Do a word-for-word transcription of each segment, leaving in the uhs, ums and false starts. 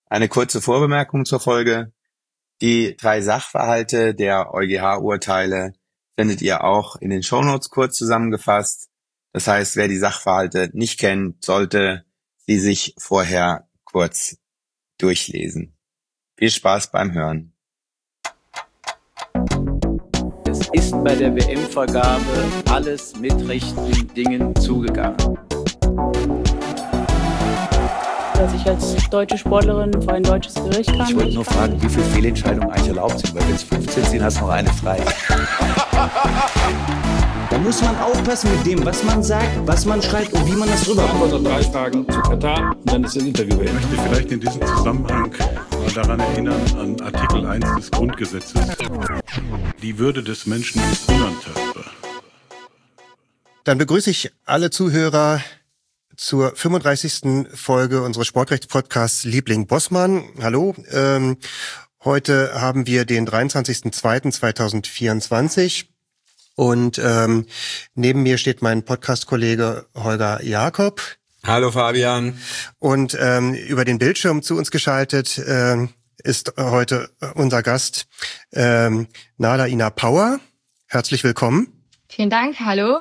Eine kurze Vorbemerkung zur Folge. Die drei Sachverhalte der EuGH-Urteile findet ihr auch in den Shownotes kurz zusammengefasst. Das heißt, wer die Sachverhalte nicht kennt, sollte sie sich vorher kurz durchlesen. Viel Spaß beim Hören. Es ist bei der W M-Vergabe alles mit rechten Dingen zugegangen. Dass ich als deutsche Sportlerin vor ein deutsches Gericht kam. Ich wollte nur fragen, wie viele Fehlentscheidungen eigentlich erlaubt sind, weil wenn es fünfzehn sind, hast du noch eine frei. Da muss man aufpassen mit dem, was man sagt, was man schreibt und wie man das rüberkommt. Also drei Fragen zu Katar und dann ist das Interview beendet. Ich möchte vielleicht in diesem Zusammenhang mal daran erinnern, an Artikel eins des Grundgesetzes. Die Würde des Menschen ist unantastbar. Dann begrüße ich alle Zuhörer zur fünfunddreißigsten Folge unseres Sportrechtspodcasts Liebling Bossmann. Hallo, ähm, heute haben wir den dreiundzwanzigsten zweiten zweitausendvierundzwanzig und ähm, neben mir steht mein Podcast-Kollege Holger Jakob. Hallo Fabian. Und ähm, über den Bildschirm zu uns geschaltet ähm, ist heute unser Gast ähm, Nada Ina Power. Herzlich willkommen. Vielen Dank, hallo.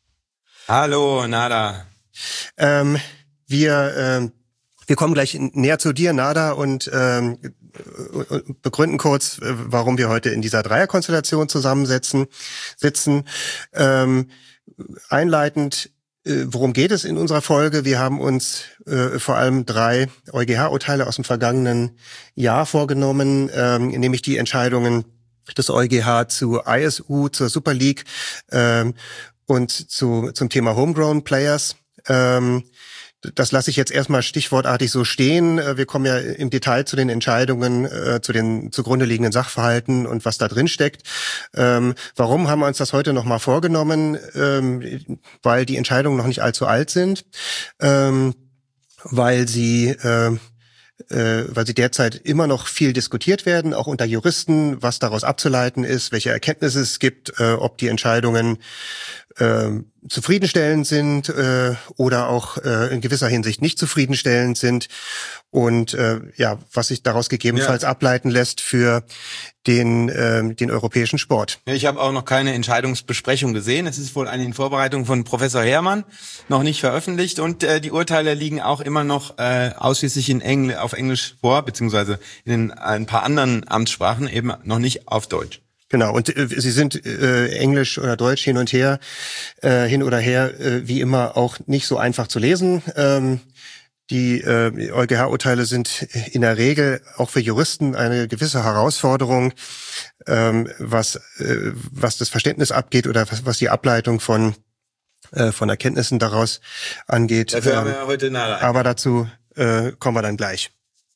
Hallo Nada. Ähm, wir ähm, wir kommen gleich näher zu dir, Nada, und ähm, begründen kurz, warum wir heute in dieser Dreierkonstellation zusammensitzen. Sitzen. Ähm, einleitend, äh, worum geht es in unserer Folge? Wir haben uns äh, vor allem drei EuGH-Urteile aus dem vergangenen Jahr vorgenommen, ähm, nämlich die Entscheidungen des EuGH zu I S U, zur Super League ähm, und zu zum Thema Homegrown Players. Ähm, das lasse ich jetzt erstmal stichwortartig so stehen. Wir kommen ja im Detail zu den Entscheidungen, äh, zu den zugrunde liegenden Sachverhalten und was da drin steckt. Ähm, warum haben wir uns das heute nochmal vorgenommen? Ähm, weil die Entscheidungen noch nicht allzu alt sind, ähm, weil sie äh, äh, weil sie derzeit immer noch viel diskutiert werden, auch unter Juristen, was daraus abzuleiten ist, welche Erkenntnisse es gibt, äh, ob die Entscheidungen äh, zufriedenstellend sind äh, oder auch äh, in gewisser Hinsicht nicht zufriedenstellend sind und äh, ja, was sich daraus gegebenenfalls ja. ableiten lässt für den äh, den europäischen Sport. Ich habe auch noch keine Entscheidungsbesprechung gesehen. Es ist wohl eine in Vorbereitung von Professor Herrmann, noch nicht veröffentlicht, und äh, die Urteile liegen auch immer noch äh, ausschließlich in Engl- auf Englisch vor, beziehungsweise in ein paar anderen Amtssprachen, eben noch nicht auf Deutsch. Genau, und äh, sie sind äh, Englisch oder Deutsch hin und her, äh, hin oder her, äh, wie immer auch nicht so einfach zu lesen. Ähm, die äh, EuGH-Urteile sind in der Regel auch für Juristen eine gewisse Herausforderung, ähm, was äh, was das Verständnis abgeht oder was, was die Ableitung von äh, von Erkenntnissen daraus angeht. Dafür ähm, haben wir ja heute Nada. Aber dazu äh, kommen wir dann gleich.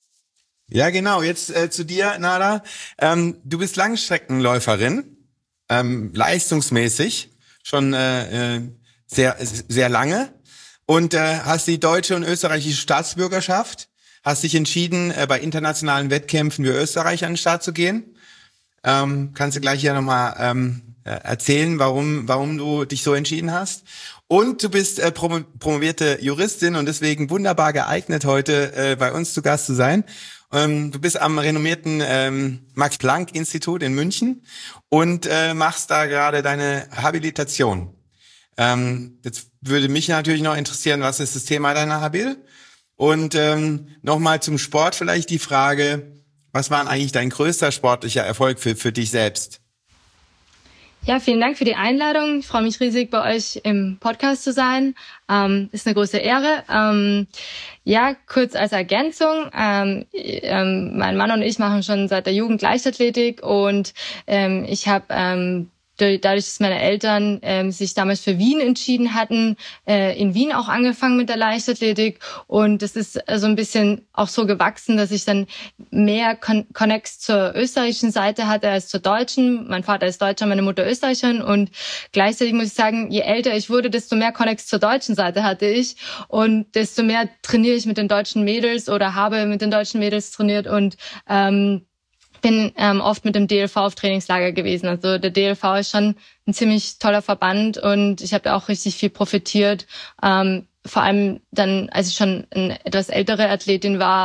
Ja, genau. Jetzt äh, zu dir, Nada. Ähm, du bist Langstreckenläuferin, ähm, leistungsmäßig, schon äh, sehr sehr lange, und äh, hast die deutsche und österreichische Staatsbürgerschaft, hast dich entschieden, äh, bei internationalen Wettkämpfen für Österreich an den Start zu gehen. Ähm, kannst du gleich hier nochmal ähm, erzählen, warum warum du dich so entschieden hast. Und du bist äh, prom- promovierte Juristin und deswegen wunderbar geeignet, heute äh, bei uns zu Gast zu sein. Ähm, du bist am renommierten ähm, Max-Planck-Institut in München und äh, machst da gerade deine Habilitation. Ähm, jetzt würde mich natürlich noch interessieren, was ist das Thema deiner Habil? Und ähm, nochmal zum Sport vielleicht die Frage, was war eigentlich dein größter sportlicher Erfolg für, für dich selbst? Ja, vielen Dank für die Einladung. Ich freue mich riesig, bei euch im Podcast zu sein. Ähm, ist eine große Ehre. Ähm, ja, kurz als Ergänzung. Ähm, ähm, mein Mann und ich machen schon seit der Jugend Leichtathletik, und ähm, ich habe ähm, dadurch, dass meine Eltern ähm, sich damals für Wien entschieden hatten, äh, in Wien auch angefangen mit der Leichtathletik, und es ist äh, so ein bisschen auch so gewachsen, dass ich dann mehr Con- Connex zur österreichischen Seite hatte als zur deutschen. Mein Vater ist Deutscher, meine Mutter Österreicherin, und gleichzeitig muss ich sagen, je älter ich wurde, desto mehr Connex zur deutschen Seite hatte ich, und desto mehr trainiere ich mit den deutschen Mädels oder habe mit den deutschen Mädels trainiert, und ähm, bin ähm, oft mit dem D L V auf Trainingslager gewesen. Also der D L V ist schon ein ziemlich toller Verband, und ich habe da auch richtig viel profitiert. Ähm, vor allem dann, als ich schon eine etwas ältere Athletin war,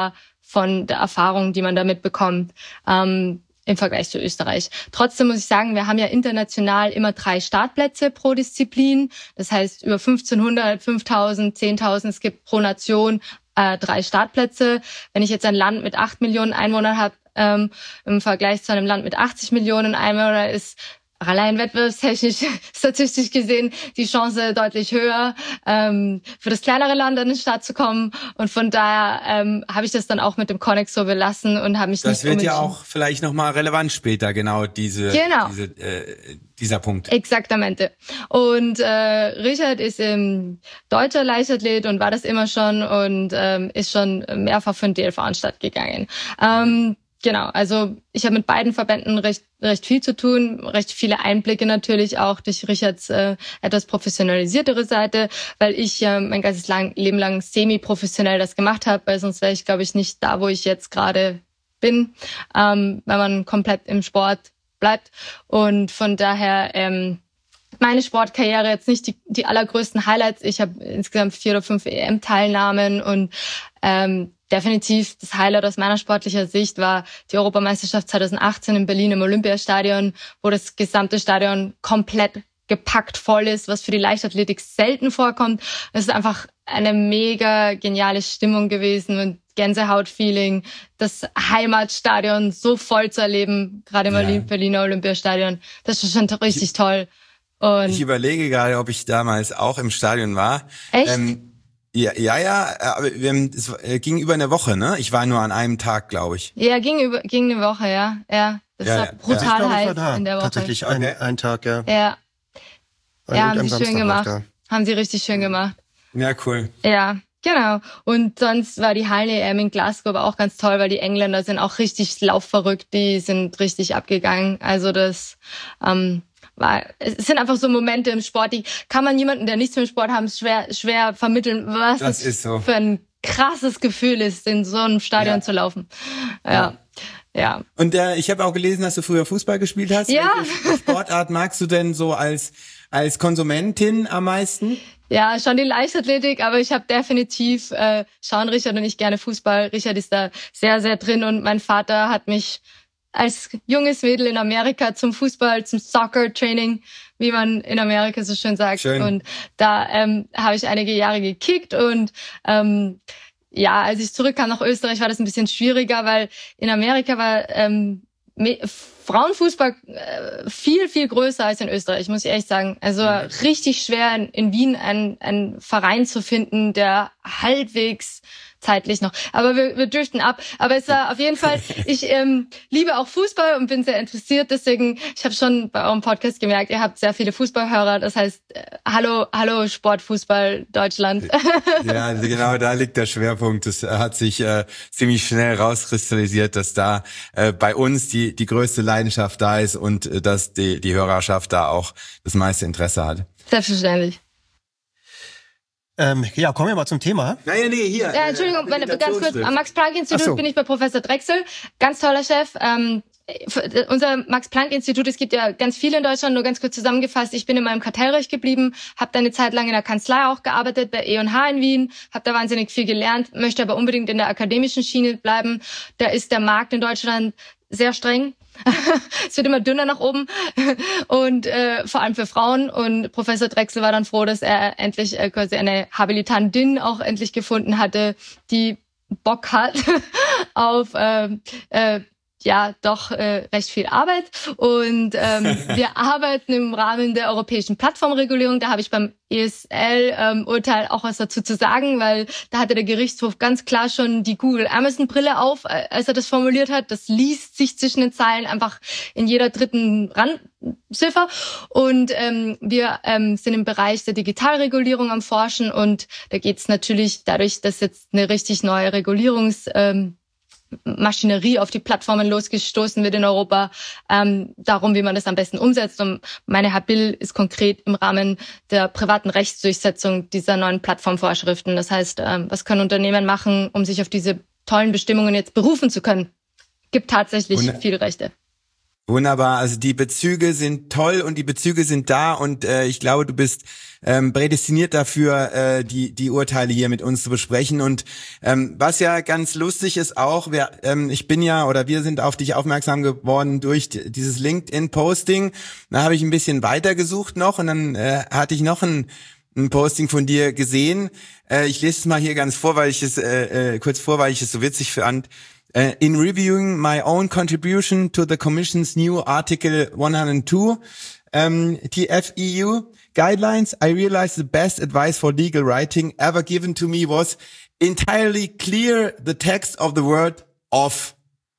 von der Erfahrung, die man damit bekommt, ähm, im Vergleich zu Österreich. Trotzdem muss ich sagen, wir haben ja international immer drei Startplätze pro Disziplin. Das heißt, über fünfzehnhundert, fünftausend, zehntausend, es gibt pro Nation äh, drei Startplätze. Wenn ich jetzt ein Land mit acht Millionen Einwohnern habe, ähm, im Vergleich zu einem Land mit achtzig Millionen Einwohnern, ist allein wettbewerbstechnisch, statistisch gesehen, die Chance deutlich höher, ähm, für das kleinere Land an den Start zu kommen. Und von daher ähm, habe ich das dann auch mit dem Connex so belassen und habe mich das nicht wird ja auch vielleicht nochmal relevant später, genau diese, genau. diese äh, dieser Punkt. Exaktamente. Und äh, Richard ist ähm, deutscher Leichtathlet und war das immer schon und ähm, ist schon mehrfach für den D L V an den Start gegangen. Ähm, Genau, also ich habe mit beiden Verbänden recht recht viel zu tun, recht viele Einblicke natürlich auch durch Richards äh, etwas professionalisiertere Seite, weil ich äh, mein ganzes lang, Leben lang semi-professionell das gemacht habe, weil sonst wäre ich, glaube ich, nicht da, wo ich jetzt gerade bin, ähm, wenn man komplett im Sport bleibt. Und von daher ähm, meine Sportkarriere jetzt nicht die, die allergrößten Highlights. Ich habe insgesamt vier oder fünf E M-Teilnahmen und ähm, definitiv das Highlight aus meiner sportlicher Sicht war die Europameisterschaft zweitausendachtzehn in Berlin im Olympiastadion, wo das gesamte Stadion komplett gepackt voll ist, was für die Leichtathletik selten vorkommt. Es ist einfach eine mega geniale Stimmung gewesen und Gänsehaut-Feeling, das Heimatstadion so voll zu erleben, gerade im ja. Berliner Olympiastadion. Das ist schon richtig ich, toll. Und ich überlege gerade, ob ich damals auch im Stadion war. Echt? Ähm, Ja, ja, ja, aber es ging über eine Woche, ne? Ich war nur an einem Tag, glaube ich. Ja, ging über ging eine Woche, ja. Ja, das ja, war ja. brutal ja, ich glaub, heiß ich war da. in der Woche. Tatsächlich ein, okay. ein Tag, ja. Ja. Ein Ja, haben sie Samstag schön gemacht. Haben sie richtig schön gemacht. Ja, cool. Ja, genau. Und sonst war die Hallen-E M in Glasgow aber auch ganz toll, weil die Engländer sind auch richtig laufverrückt, die sind richtig abgegangen. Also das ähm, war, es sind einfach so Momente im Sport, die kann man jemanden, der nichts mit dem Sport haben, schwer schwer vermitteln, was das das ist so. für ein krasses Gefühl ist, in so einem Stadion ja. zu laufen. Ja. ja. Ja. Und äh, ich habe auch gelesen, dass du früher Fußball gespielt hast. Ja. Welche Sportart magst du denn so als als Konsumentin am meisten? Ja, schon die Leichtathletik, aber ich habe definitiv, äh, schauen Richard und ich gerne Fußball. Richard ist da sehr, sehr drin und mein Vater hat mich als junges Mädel in Amerika zum Fußball, zum Soccer-Training, wie man in Amerika so schön sagt. Schön. Und da ähm, habe ich einige Jahre gekickt und ähm, ja, als ich zurückkam nach Österreich, war das ein bisschen schwieriger, weil in Amerika war ähm, Frauenfußball äh, viel, viel größer als in Österreich, muss ich ehrlich sagen. Also mhm. richtig schwer in, in Wien einen, einen Verein zu finden, der halbwegs zeitlich noch. Aber wir, wir driften ab. Aber es war auf jeden Fall, ich ähm, liebe auch Fußball und bin sehr interessiert. Deswegen, ich habe schon bei eurem Podcast gemerkt, ihr habt sehr viele Fußballhörer. Das heißt, äh, hallo, hallo Sportfußball Deutschland. Ja, genau, da liegt der Schwerpunkt. Das hat sich äh, ziemlich schnell rauskristallisiert, dass da äh, bei uns die die größte Leidenschaft da ist und äh, dass die die Hörerschaft da auch das meiste Interesse hat. Selbstverständlich. Ähm, ja, kommen wir mal zum Thema. Naja, nee, hier. Ja, Entschuldigung, meine, ganz kurz, am Max-Planck-Institut so. bin ich bei Professor Drechsel. Ganz toller Chef. Ähm, unser Max-Planck-Institut, es gibt ja ganz viele in Deutschland, nur ganz kurz zusammengefasst. Ich bin in meinem Kartellrecht geblieben, habe da eine Zeit lang in der Kanzlei auch gearbeitet, bei E und H in Wien, habe da wahnsinnig viel gelernt, möchte aber unbedingt in der akademischen Schiene bleiben. Da ist der Markt in Deutschland sehr streng. Es wird immer dünner nach oben und äh, vor allem für Frauen. Und Professor Drechsel war dann froh, dass er endlich äh, quasi eine Habilitantin auch endlich gefunden hatte, die Bock hat auf äh, äh, ja doch äh, recht viel Arbeit. Und ähm, wir arbeiten im Rahmen der europäischen Plattformregulierung. Da habe ich beim E S L-Urteil ähm, auch was dazu zu sagen, weil da hatte der Gerichtshof ganz klar schon die Google-Amazon-Brille auf, als er das formuliert hat. Das liest sich zwischen den Zeilen einfach in jeder dritten Randziffer. Und ähm, wir ähm, sind im Bereich der Digitalregulierung am Forschen. Und da geht es natürlich dadurch, dass jetzt eine richtig neue Regulierungs- ähm, Maschinerie auf die Plattformen losgestoßen wird in Europa, ähm, darum, wie man das am besten umsetzt. Und meine Habil ist konkret im Rahmen der privaten Rechtsdurchsetzung dieser neuen Plattformvorschriften. Das heißt, ähm, was können Unternehmen machen, um sich auf diese tollen Bestimmungen jetzt berufen zu können? Gibt tatsächlich Wunder- viele Rechte. Wunderbar, also die Bezüge sind toll und die Bezüge sind da und äh, ich glaube, du bist ähm, prädestiniert dafür, äh, die die Urteile hier mit uns zu besprechen. Und ähm, was ja ganz lustig ist auch, wir, ähm, ich bin ja oder wir sind auf dich aufmerksam geworden durch d- dieses LinkedIn-Posting. Da habe ich ein bisschen weitergesucht noch und dann äh, hatte ich noch ein, ein Posting von dir gesehen. Äh, ich lese es mal hier ganz vor, weil ich es äh, äh, kurz vor, weil ich es so witzig fand. Uh, in reviewing my own contribution to the Commission's new Article one oh two um, T F E U guidelines, I realized the best advice for legal writing ever given to me was entirely clear the text of the word of.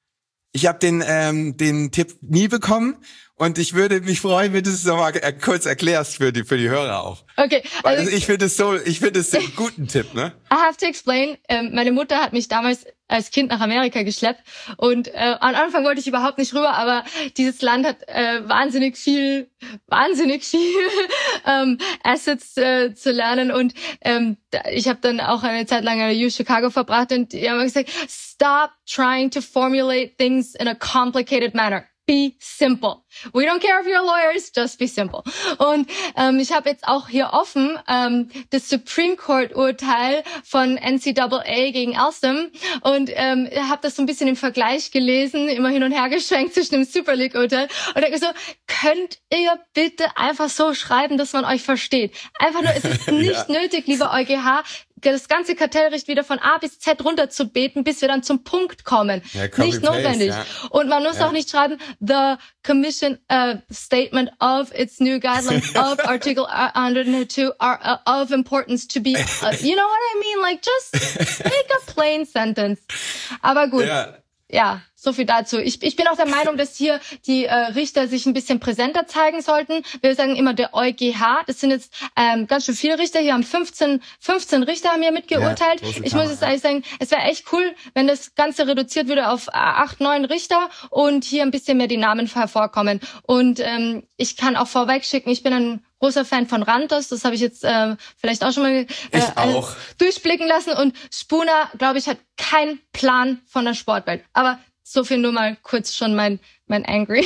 Ich habe den ähm, den Tipp nie bekommen und ich würde mich freuen, wenn du es nochmal äh, kurz erklärst für die für die Hörer auch. Okay. Weil Also, ich finde es so, ich finde es einen guten Tipp, ne? I have to explain. Ähm, meine Mutter hat mich damals als Kind nach Amerika geschleppt und äh, am Anfang wollte ich überhaupt nicht rüber, aber dieses Land hat äh, wahnsinnig viel, wahnsinnig viel ähm, Assets äh, zu lernen und ähm, ich habe dann auch eine Zeit lang in U Chicago verbracht und die haben gesagt, stop trying to formulate things in a complicated manner. Be simple. We don't care if you're lawyers, just be simple. Und ähm, ich habe jetzt auch hier offen ähm, das Supreme Court Urteil von N C A A gegen Alstom und ähm, habe das so ein bisschen im Vergleich gelesen, immer hin und her geschwenkt zwischen dem Super League Urteil und denke so, könnt ihr bitte einfach so schreiben, dass man euch versteht? Einfach nur, es ist nicht ja. nötig, lieber E u G H, das ganze Kartellrecht wieder von A bis Z runterzubeten, bis wir dann zum Punkt kommen. Ja, nicht notwendig. Ja. Und man muss ja. auch nicht schreiben, the Commission uh, statement of its new guidelines of Article one oh two are uh, of importance to be, uh, you know what I mean? Like, just make a plain sentence. Aber gut. Ja. Ja, so viel dazu. Ich, ich bin auch der Meinung, dass hier die äh, Richter sich ein bisschen präsenter zeigen sollten. Wir sagen immer der E u G H. Das sind jetzt ähm, ganz schön viele Richter. Hier haben fünfzehn, fünfzehn Richter haben hier mitgeurteilt. Ja, ich muss jetzt eigentlich sagen, es wäre echt cool, wenn das Ganze reduziert würde auf acht, neun Richter und hier ein bisschen mehr die Namen hervorkommen. Und ähm, ich kann auch vorweg schicken, ich bin ein großer Fan von Rantos, das habe ich jetzt äh, vielleicht auch schon mal äh, auch. durchblicken lassen. Und Spooner, glaube ich, hat keinen Plan von der Sportwelt. Aber so viel nur mal kurz schon mein mein Angry.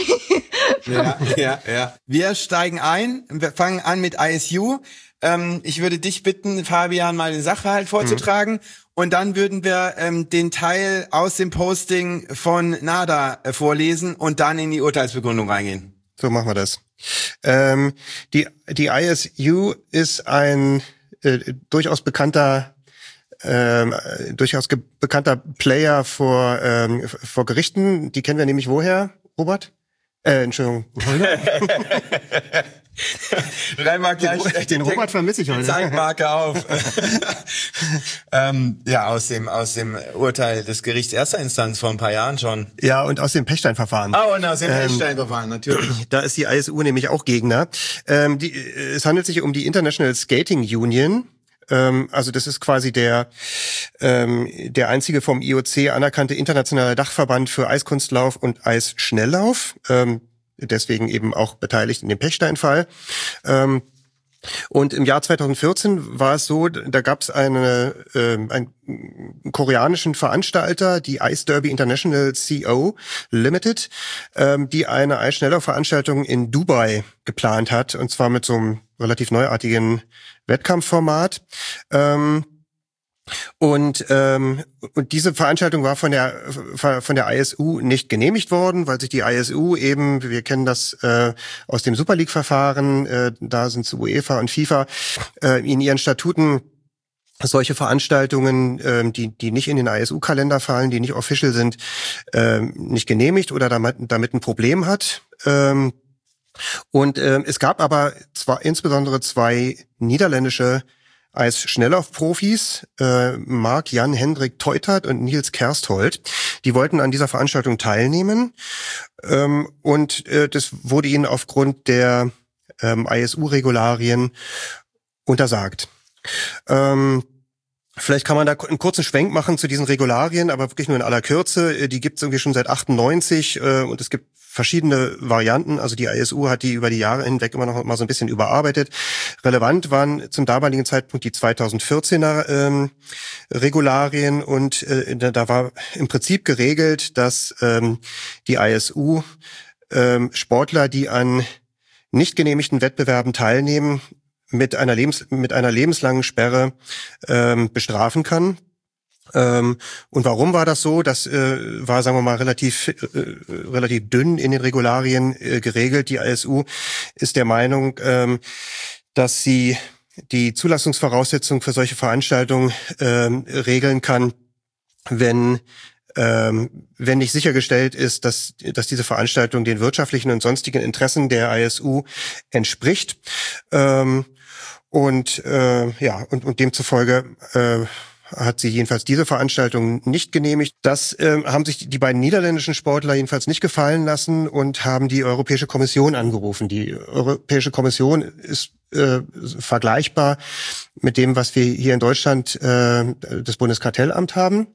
ja, ja, ja. Wir steigen ein, wir fangen an mit I S U. Ähm, ich würde dich bitten, Fabian, mal den Sachverhalt vorzutragen. Mhm. Und dann würden wir ähm, den Teil aus dem Posting von NADA äh, vorlesen und dann in die Urteilsbegründung reingehen. So machen wir das. Ähm, die, die I S U ist ein äh, durchaus bekannter ähm, durchaus ge- bekannter Player vor ähm, vor Gerichten. Die kennen wir nämlich woher, Robert? Äh, Entschuldigung. Dreimal gleich. Den, den Robert vermisse ich heute. Zeitmarke auf. ähm, ja, aus dem aus dem Urteil des Gerichts erster Instanz vor ein paar Jahren schon. Ja, und aus dem Pechstein-Verfahren. Oh, und aus dem ähm, Pechstein-Verfahren, natürlich. Da ist die I S U nämlich auch Gegner. Ähm, die, es handelt sich um die International Skating Union. Ähm, also das ist quasi der ähm, der einzige vom I O C anerkannte internationale Dachverband für Eiskunstlauf und Eisschnelllauf. Ähm, deswegen eben auch beteiligt in dem Pechstein-Fall. Ähm, und im Jahr zweitausendvierzehn war es so, da gab es eine äh, einen koreanischen Veranstalter, die Ice Derby International C O Limited, ähm, die eine Eisschnelllauf-Veranstaltung in Dubai geplant hat, und zwar mit so einem relativ neuartigen Wettkampfformat. Ähm, Und ähm, und diese Veranstaltung war von der von der I S U nicht genehmigt worden, weil sich die I S U eben, wir kennen das äh, aus dem Super League Verfahren, äh, da sind UEFA und FIFA äh, in ihren Statuten solche Veranstaltungen, ähm, die die nicht in den I S U-Kalender fallen, die nicht official sind, ähm, nicht genehmigt oder damit damit ein Problem hat. Ähm, und ähm, es gab aber zwar insbesondere zwei niederländische Eisschnelllauf-Profis, äh, Mark Jan Hendrik Teutert und Niels Kersthold, die wollten an dieser Veranstaltung teilnehmen, ähm, und äh, das wurde ihnen aufgrund der ähm, I S U-Regularien untersagt. Ähm, Vielleicht kann man da einen kurzen Schwenk machen zu diesen Regularien, aber wirklich nur in aller Kürze. Die gibt es irgendwie schon seit achtundneunzig, äh, und es gibt verschiedene Varianten. Also die I S U hat die über die Jahre hinweg immer noch mal so ein bisschen überarbeitet. Relevant waren zum damaligen Zeitpunkt die zweitausendvierzehner ähm, Regularien, und äh, da war im Prinzip geregelt, dass ähm, die I S U ähm, Sportler, die an nicht genehmigten Wettbewerben teilnehmen, mit einer Lebens mit einer lebenslangen Sperre ähm, bestrafen kann. Ähm, und warum war das so? Das äh, war, sagen wir mal, relativ äh, relativ dünn in den Regularien äh, geregelt. Die I S U ist der Meinung, ähm, dass sie die Zulassungsvoraussetzungen für solche Veranstaltungen ähm, regeln kann, wenn ähm, wenn nicht sichergestellt ist, dass dass diese Veranstaltung den wirtschaftlichen und sonstigen Interessen der I S U entspricht. Ähm, und äh, ja und und demzufolge äh, hat sie jedenfalls diese Veranstaltung nicht genehmigt. Das äh, haben sich die beiden niederländischen Sportler jedenfalls nicht gefallen lassen und haben die Europäische Kommission angerufen. Die Europäische Kommission ist äh, vergleichbar mit dem, was wir hier in Deutschland äh, das Bundeskartellamt haben.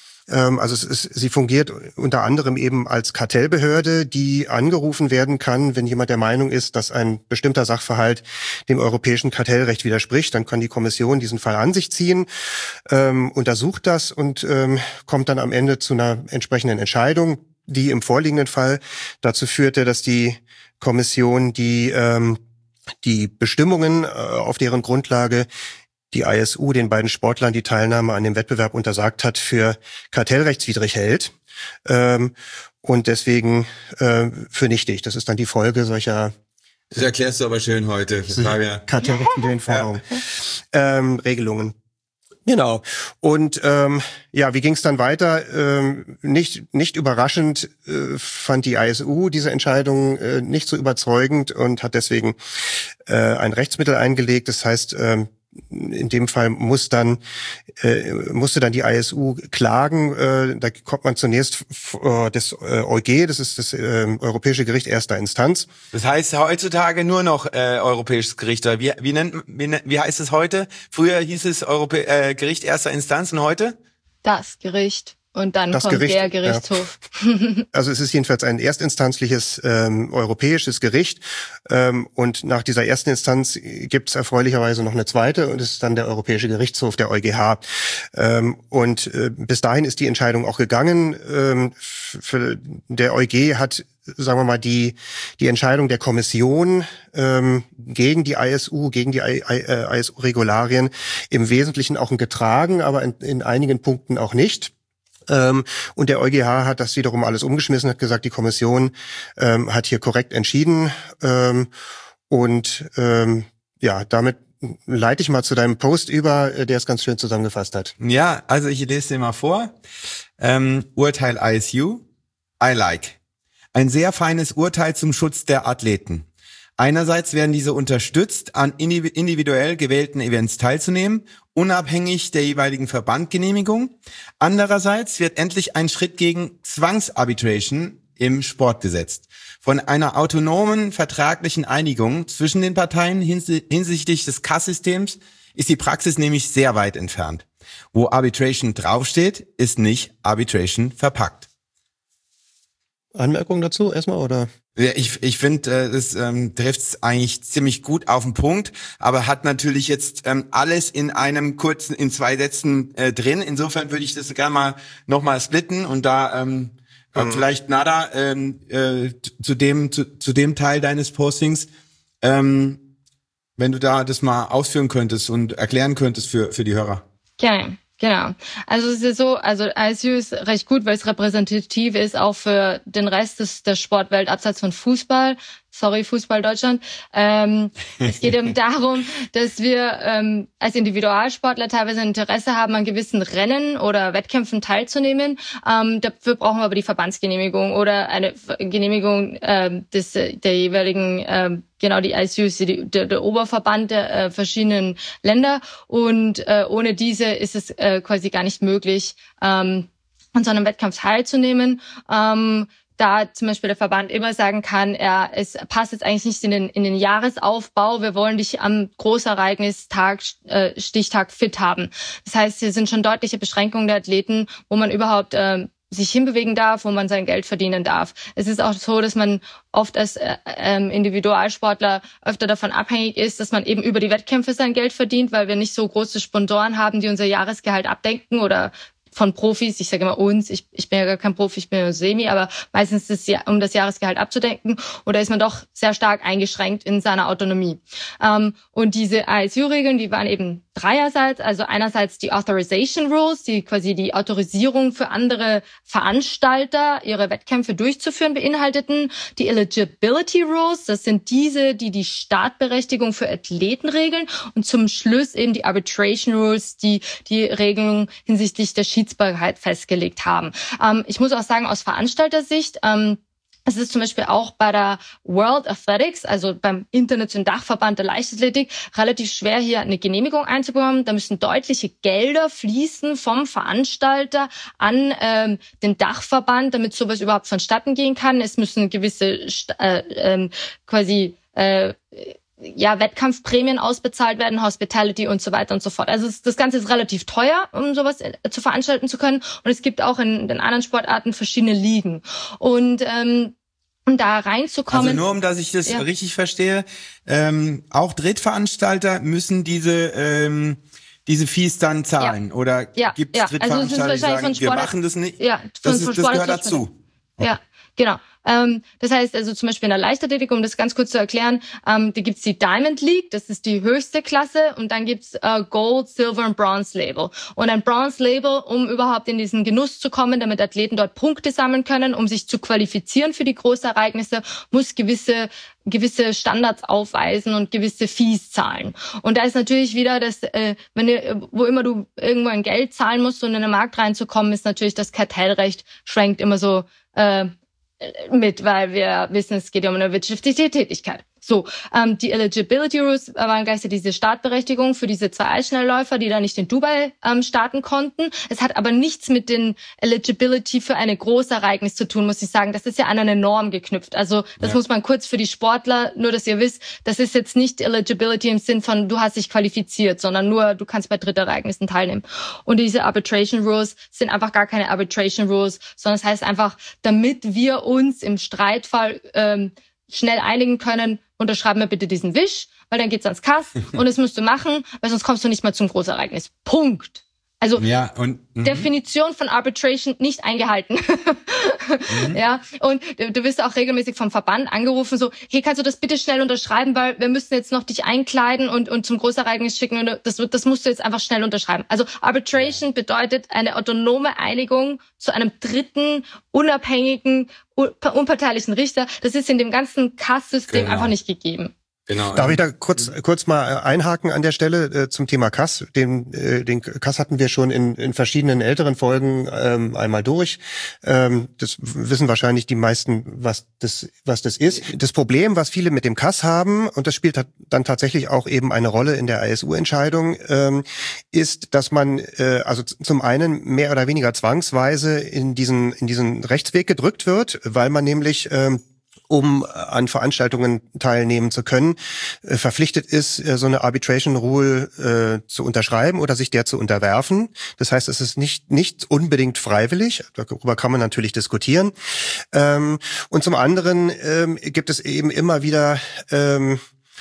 Also es ist, sie fungiert unter anderem eben als Kartellbehörde, die angerufen werden kann, wenn jemand der Meinung ist, dass ein bestimmter Sachverhalt dem europäischen Kartellrecht widerspricht. Dann kann die Kommission diesen Fall an sich ziehen, ähm, untersucht das und ähm, kommt dann am Ende zu einer entsprechenden Entscheidung, die im vorliegenden Fall dazu führte, dass die Kommission die ähm, die Bestimmungen, äh, auf deren Grundlage die I S U den beiden Sportlern die Teilnahme an dem Wettbewerb untersagt hat, für kartellrechtswidrig hält ähm, und deswegen äh, für nichtig. Das ist dann die Folge solcher Das erklärst du aber schön heute, Fabian. kartellrechtswidrigen Forderungen, ja. ähm, Regelungen. Genau. Und ähm, ja, wie ging es dann weiter? Ähm, nicht nicht überraschend äh, fand die I S U diese Entscheidung äh, nicht so überzeugend und hat deswegen äh, ein Rechtsmittel eingelegt. Das heißt, ähm, in dem Fall muss dann äh, musste dann die I S U klagen. Äh, da kommt man zunächst äh, das äh, EuG, das ist das äh, Europäische Gericht erster Instanz. Das heißt heutzutage nur noch äh, Europäisches Gericht. Wie, wie, nennt, wie, wie heißt es heute? Früher hieß es Europä äh, Gericht erster Instanz und heute? Das Gericht. Und dann das kommt Gericht, der Gerichtshof. Ja. Also es ist jedenfalls ein erstinstanzliches ähm, europäisches Gericht. Ähm, und nach dieser ersten Instanz gibt es erfreulicherweise noch eine zweite und es ist dann der Europäische Gerichtshof, der EuGH. Ähm, und äh, bis dahin ist die Entscheidung auch gegangen. Ähm, für, der EuG hat, sagen wir mal, die die Entscheidung der Kommission ähm, gegen die I S U, gegen die I, I, I S U-Regularien im Wesentlichen auch getragen, aber in, in einigen Punkten auch nicht. Ähm, und der EuGH hat das wiederum alles umgeschmissen, hat gesagt, die Kommission ähm, hat hier korrekt entschieden. Ähm, und ähm, ja, damit leite ich mal zu deinem Post über, der es ganz schön zusammengefasst hat. Ja, also ich lese dir mal vor. Ähm, Urteil I S U. I like. Ein sehr feines Urteil zum Schutz der Athleten. Einerseits werden diese unterstützt, an individuell gewählten Events teilzunehmen, unabhängig der jeweiligen Verbandgenehmigung. Andererseits wird endlich ein Schritt gegen Zwangsarbitration im Sport gesetzt. Von einer autonomen vertraglichen Einigung zwischen den Parteien hinsichtlich des K A S-Systems ist die Praxis nämlich sehr weit entfernt. Wo Arbitration draufsteht, ist nicht Arbitration verpackt. Anmerkung dazu erstmal, oder? Ja, ich ich finde, äh, das ähm, trifft es eigentlich ziemlich gut auf den Punkt, aber hat natürlich jetzt ähm, alles in einem kurzen, in zwei Sätzen äh, drin. Insofern würde ich das gerne mal nochmal splitten und da ähm, mhm. vielleicht Nada ähm, äh, zu dem zu, zu dem Teil deines Postings, ähm, wenn du da das mal ausführen könntest und erklären könntest für für die Hörer. Gerne. Genau. Also es ist so, also I S U ist recht gut, weil es repräsentativ ist auch für den Rest des, der Sportwelt abseits von Fußball. Sorry, Fußball Deutschland. Ähm, es geht eben darum, dass wir ähm, als Individualsportler teilweise ein Interesse haben, an gewissen Rennen oder Wettkämpfen teilzunehmen. Ähm, dafür brauchen wir aber die Verbandsgenehmigung oder eine Genehmigung ähm, des der jeweiligen, ähm, genau die I S U ist die, der, der Oberverband der äh, verschiedenen Länder. Und äh, ohne diese ist es äh, quasi gar nicht möglich, ähm, an so einem Wettkampf teilzunehmen. Ähm, Da zum Beispiel der Verband immer sagen kann, er, es passt jetzt eigentlich nicht in den, in den Jahresaufbau. Wir wollen dich am Großereignistag, äh, Stichtag fit haben. Das heißt, hier sind schon deutliche Beschränkungen der Athleten, wo man überhaupt äh, sich hinbewegen darf, wo man sein Geld verdienen darf. Es ist auch so, dass man oft als äh, ähm, Individualsportler öfter davon abhängig ist, dass man eben über die Wettkämpfe sein Geld verdient, weil wir nicht so große Sponsoren haben, die unser Jahresgehalt abdenken oder von Profis, ich sage immer uns, ich, ich bin ja gar kein Profi, ich bin ja Semi, aber meistens ist es, um das Jahresgehalt abzudecken, oder ist man doch sehr stark eingeschränkt in seiner Autonomie. Ähm, und diese A S U-Regeln, die waren eben dreierseits, also einerseits die Authorization Rules, die quasi die Autorisierung für andere Veranstalter, ihre Wettkämpfe durchzuführen, beinhalteten, die Eligibility Rules, das sind diese, die die Startberechtigung für Athleten regeln, und zum Schluss eben die Arbitration Rules, die die Regelung hinsichtlich der Schiedsbarkeit festgelegt haben. Ähm, ich muss auch sagen, aus Veranstaltersicht, ähm, es ist zum Beispiel auch bei der World Athletics, also beim internationalen Dachverband der Leichtathletik, relativ schwer, hier eine Genehmigung einzubekommen. Da müssen deutliche Gelder fließen vom Veranstalter an ähm, den Dachverband, damit sowas überhaupt vonstatten gehen kann. Es müssen gewisse äh, äh, quasi äh, ja, Wettkampfprämien ausbezahlt werden, Hospitality und so weiter und so fort. Also das Ganze ist relativ teuer, um sowas zu veranstalten zu können. Und es gibt auch in den anderen Sportarten verschiedene Ligen. Und ähm, um da reinzukommen... Also nur, um dass ich das ja. richtig verstehe, ähm, auch Drittveranstalter müssen diese... Ähm diese Fees dann zahlen? Ja. Oder ja. gibt es ja. Drittveranstalter, also die sagen, von wir machen das nicht? Ja, das, von, ist, von das gehört dazu. Ja, genau. Ähm, das heißt also zum Beispiel in der Leichtathletik, um das ganz kurz zu erklären, ähm, da gibt's die Diamond League, das ist die höchste Klasse, und dann gibt's äh, Gold, Silver und Bronze Label. Und ein Bronze Label, um überhaupt in diesen Genuss zu kommen, damit Athleten dort Punkte sammeln können, um sich zu qualifizieren für die Großereignisse, muss gewisse gewisse Standards aufweisen und gewisse Fees zahlen. Und da ist natürlich wieder das, äh, wenn du, wo immer du irgendwo ein Geld zahlen musst, um in den Markt reinzukommen, ist natürlich das Kartellrecht schwenkt immer so äh, mit, weil wir wissen, es geht ja um eine wirtschaftliche Tätigkeit. So, ähm, die Eligibility Rules waren gleichzeitig diese Startberechtigung für diese zwei Eisschnellläufer, die da nicht in Dubai ähm, starten konnten. Es hat aber nichts mit den Eligibility für eine Großereignis zu tun, muss ich sagen. Das ist ja an eine Norm geknüpft. Also das ja. muss man kurz für die Sportler, nur dass ihr wisst, das ist jetzt nicht Eligibility im Sinn von, du hast dich qualifiziert, sondern nur, du kannst bei Drittereignissen teilnehmen. Und diese Arbitration Rules sind einfach gar keine Arbitration Rules, sondern das heißt einfach, damit wir uns im Streitfall ähm, schnell einigen können, unterschreiben wir bitte diesen Wisch, weil dann geht's ans Kass und das musst du machen, weil sonst kommst du nicht mehr zum Großereignis. Punkt. Also ja, und, Definition von Arbitration nicht eingehalten. mhm. Ja, und du, du wirst auch regelmäßig vom Verband angerufen, so, hey, kannst du das bitte schnell unterschreiben, weil wir müssen jetzt noch dich einkleiden und, und zum Großereignis schicken. Und das, das musst du jetzt einfach schnell unterschreiben. Also Arbitration bedeutet eine autonome Einigung zu einem dritten, unabhängigen, unparteilichen Richter. Das ist in dem ganzen Kass-System genau. einfach nicht gegeben. Genau. Darf ich da kurz kurz mal einhaken an der Stelle äh, zum Thema Kass? Den äh, den Kass hatten wir schon in in verschiedenen älteren Folgen ähm, einmal durch. Ähm, das wissen wahrscheinlich die meisten, was das was das ist. Das Problem, was viele mit dem Kass haben, und das spielt dann tatsächlich auch eben eine Rolle in der A S U-Entscheidung, ähm, ist, dass man äh, also zum einen mehr oder weniger zwangsweise in diesen in diesen Rechtsweg gedrückt wird, weil man nämlich ähm, um an Veranstaltungen teilnehmen zu können, äh, verpflichtet ist, äh, so eine Arbitration Rule äh, zu unterschreiben oder sich der zu unterwerfen. Das heißt, es ist nicht nicht unbedingt freiwillig, darüber kann man natürlich diskutieren. Ähm, und zum anderen ähm, gibt es eben immer wieder ähm,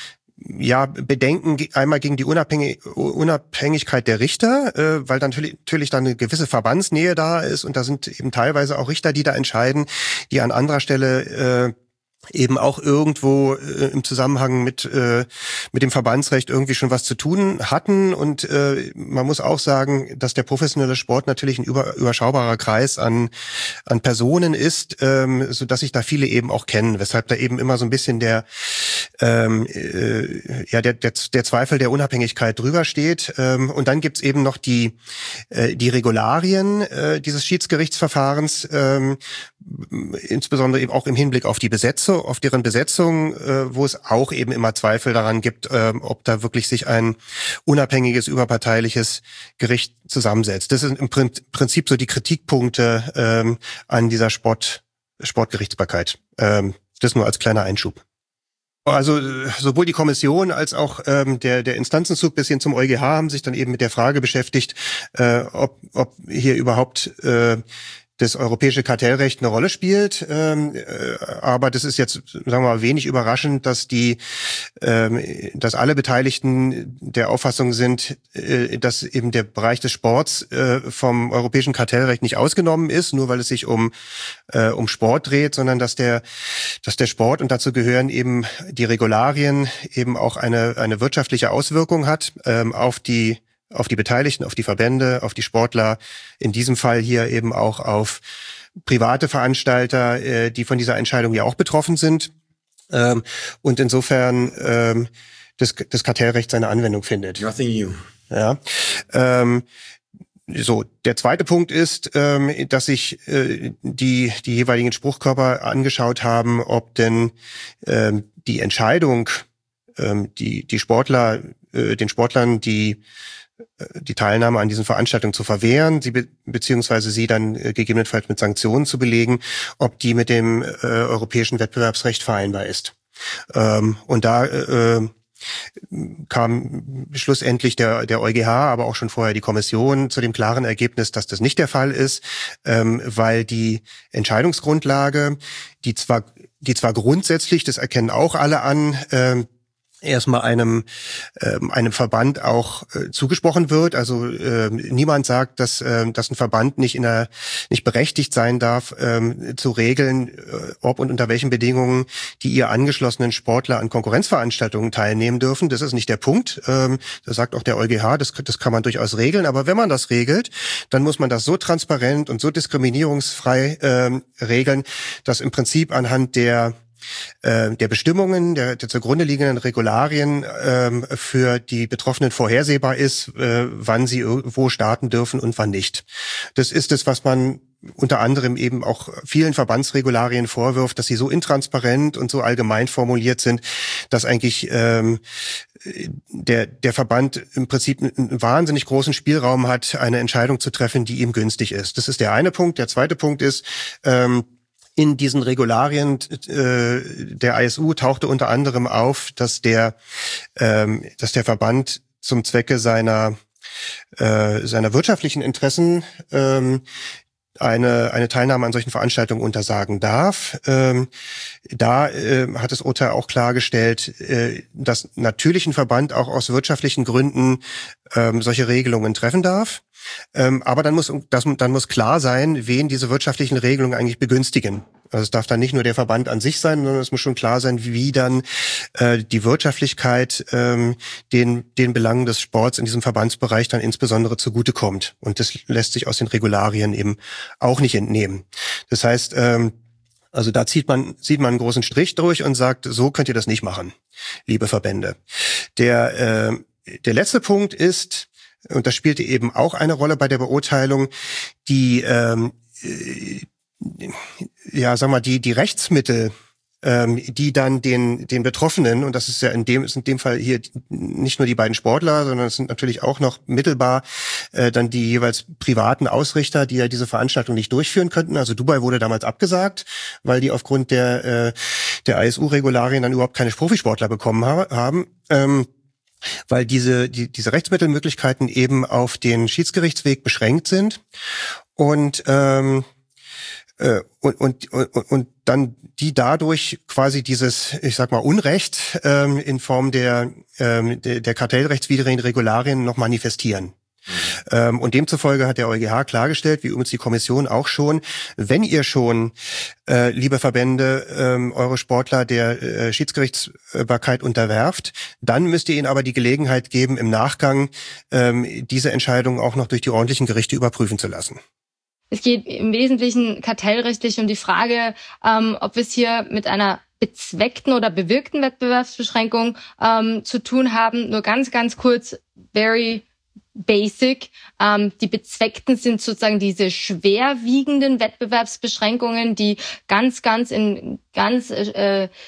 ja, Bedenken einmal gegen die Unabhängig Unabhängigkeit der Richter, äh, weil dann natürlich, natürlich dann eine gewisse Verbandsnähe da ist, und da sind eben teilweise auch Richter, die da entscheiden, die an anderer Stelle äh, eben auch irgendwo äh, im Zusammenhang mit äh, mit dem Verbandsrecht irgendwie schon was zu tun hatten. Und äh, man muss auch sagen, dass der professionelle Sport natürlich ein über, überschaubarer Kreis an an Personen ist, ähm, so dass sich da viele eben auch kennen, weshalb da eben immer so ein bisschen der ähm, äh, ja der, der der Zweifel der Unabhängigkeit drüber steht. Ähm, und dann gibt's eben noch die äh, die Regularien äh, dieses Schiedsgerichtsverfahrens, ähm, insbesondere eben auch im Hinblick auf die Besetzung, auf deren Besetzung, äh, wo es auch eben immer Zweifel daran gibt, äh, ob da wirklich sich ein unabhängiges, überparteiliches Gericht zusammensetzt. Das sind im Prinzip so die Kritikpunkte ähm, an dieser Sport, Sportgerichtsbarkeit. Ähm, das nur als kleiner Einschub. Also sowohl die Kommission als auch ähm, der der Instanzenzug bis hin zum EuGH haben sich dann eben mit der Frage beschäftigt, äh, ob ob hier überhaupt äh, das europäische Kartellrecht eine Rolle spielt. Ähm, äh, aber das ist jetzt, sagen wir mal, wenig überraschend, dass die, ähm, dass alle Beteiligten der Auffassung sind, äh, dass eben der Bereich des Sports äh, vom europäischen Kartellrecht nicht ausgenommen ist, nur weil es sich um äh, um Sport dreht, sondern dass der dass der Sport, und dazu gehören eben die Regularien, eben auch eine eine wirtschaftliche Auswirkung hat ähm, auf die auf die Beteiligten, auf die Verbände, auf die Sportler, in diesem Fall hier eben auch auf private Veranstalter, äh, die von dieser Entscheidung ja auch betroffen sind. Ähm, und insofern ähm, das, das Kartellrecht seine Anwendung findet. Nothing new. Ja. Ähm, so, der zweite Punkt ist, ähm, dass sich äh, die die jeweiligen Spruchkörper angeschaut haben, ob denn ähm, die Entscheidung, ähm, die die Sportler, äh, den Sportlern die die Teilnahme an diesen Veranstaltungen zu verwehren, sie be- beziehungsweise sie dann äh, gegebenenfalls mit Sanktionen zu belegen, ob die mit dem äh, europäischen Wettbewerbsrecht vereinbar ist. Ähm, und da äh, kam schlussendlich der der EuGH, aber auch schon vorher die Kommission zu dem klaren Ergebnis, dass das nicht der Fall ist, ähm, weil die Entscheidungsgrundlage, die zwar die zwar grundsätzlich, das erkennen auch alle an, ähm, erstmal einem ähm, einem Verband auch äh, zugesprochen wird. Also äh, niemand sagt, dass äh, dass ein Verband nicht in der nicht berechtigt sein darf, ähm, zu regeln, äh, ob und unter welchen Bedingungen die ihr angeschlossenen Sportler an Konkurrenzveranstaltungen teilnehmen dürfen. Das ist nicht der Punkt. Ähm, das sagt auch der EuGH. Das das kann man durchaus regeln. Aber wenn man das regelt, dann muss man das so transparent und so diskriminierungsfrei ähm, regeln, dass im Prinzip anhand der der Bestimmungen, der, der zugrunde liegenden Regularien ähm, für die Betroffenen vorhersehbar ist, äh, wann sie wo starten dürfen und wann nicht. Das ist es, was man unter anderem eben auch vielen Verbandsregularien vorwirft, dass sie so intransparent und so allgemein formuliert sind, dass eigentlich ähm, der der Verband im Prinzip einen wahnsinnig großen Spielraum hat, eine Entscheidung zu treffen, die ihm günstig ist. Das ist der eine Punkt. Der zweite Punkt ist, ähm, in diesen Regularien äh, der I S U tauchte unter anderem auf, dass der, ähm, dass der Verband zum Zwecke seiner äh, seiner wirtschaftlichen Interessen ähm, eine eine Teilnahme an solchen Veranstaltungen untersagen darf. Ähm, da äh, hat das Urteil auch klargestellt, äh, dass natürlich ein Verband auch aus wirtschaftlichen Gründen ähm, solche Regelungen treffen darf. Ähm, aber dann muss das, dann muss klar sein, wen diese wirtschaftlichen Regelungen eigentlich begünstigen. Also es darf dann nicht nur der Verband an sich sein, sondern es muss schon klar sein, wie dann äh, die Wirtschaftlichkeit ähm, den den Belangen des Sports in diesem Verbandsbereich dann insbesondere zugutekommt. Und das lässt sich aus den Regularien eben auch nicht entnehmen. Das heißt, ähm, also da zieht man sieht man einen großen Strich durch und sagt, so könnt ihr das nicht machen, liebe Verbände. Der äh, der letzte Punkt ist, und das spielte eben auch eine Rolle bei der Beurteilung, die ähm, ja, sag mal, die die Rechtsmittel, ähm, die dann den den Betroffenen, und das ist ja in dem ist in dem Fall hier nicht nur die beiden Sportler, sondern es sind natürlich auch noch mittelbar äh, dann die jeweils privaten Ausrichter, die ja diese Veranstaltung nicht durchführen könnten. Also Dubai wurde damals abgesagt, weil die aufgrund der äh, der I S U-Regularien dann überhaupt keine Profisportler bekommen ha- haben. Ähm, weil diese die, diese Rechtsmittelmöglichkeiten eben auf den Schiedsgerichtsweg beschränkt sind und ähm, äh, und, und und und dann die dadurch quasi dieses, ich sag mal, Unrecht ähm, in Form der ähm, der, der kartellrechtswidrigen Regularien noch manifestieren. Ähm, und demzufolge hat der EuGH klargestellt, wie übrigens die Kommission auch schon, wenn ihr schon, äh, liebe Verbände, ähm, eure Sportler der äh, Schiedsgerichtsbarkeit unterwerft, dann müsst ihr ihnen aber die Gelegenheit geben, im Nachgang ähm, diese Entscheidung auch noch durch die ordentlichen Gerichte überprüfen zu lassen. Es geht im Wesentlichen kartellrechtlich um die Frage, ähm, ob wir es hier mit einer bezweckten oder bewirkten Wettbewerbsbeschränkung ähm, zu tun haben. Nur ganz, ganz kurz, very basic. Ähm, die bezweckten sind sozusagen diese schwerwiegenden Wettbewerbsbeschränkungen, die ganz, ganz in ganz äh,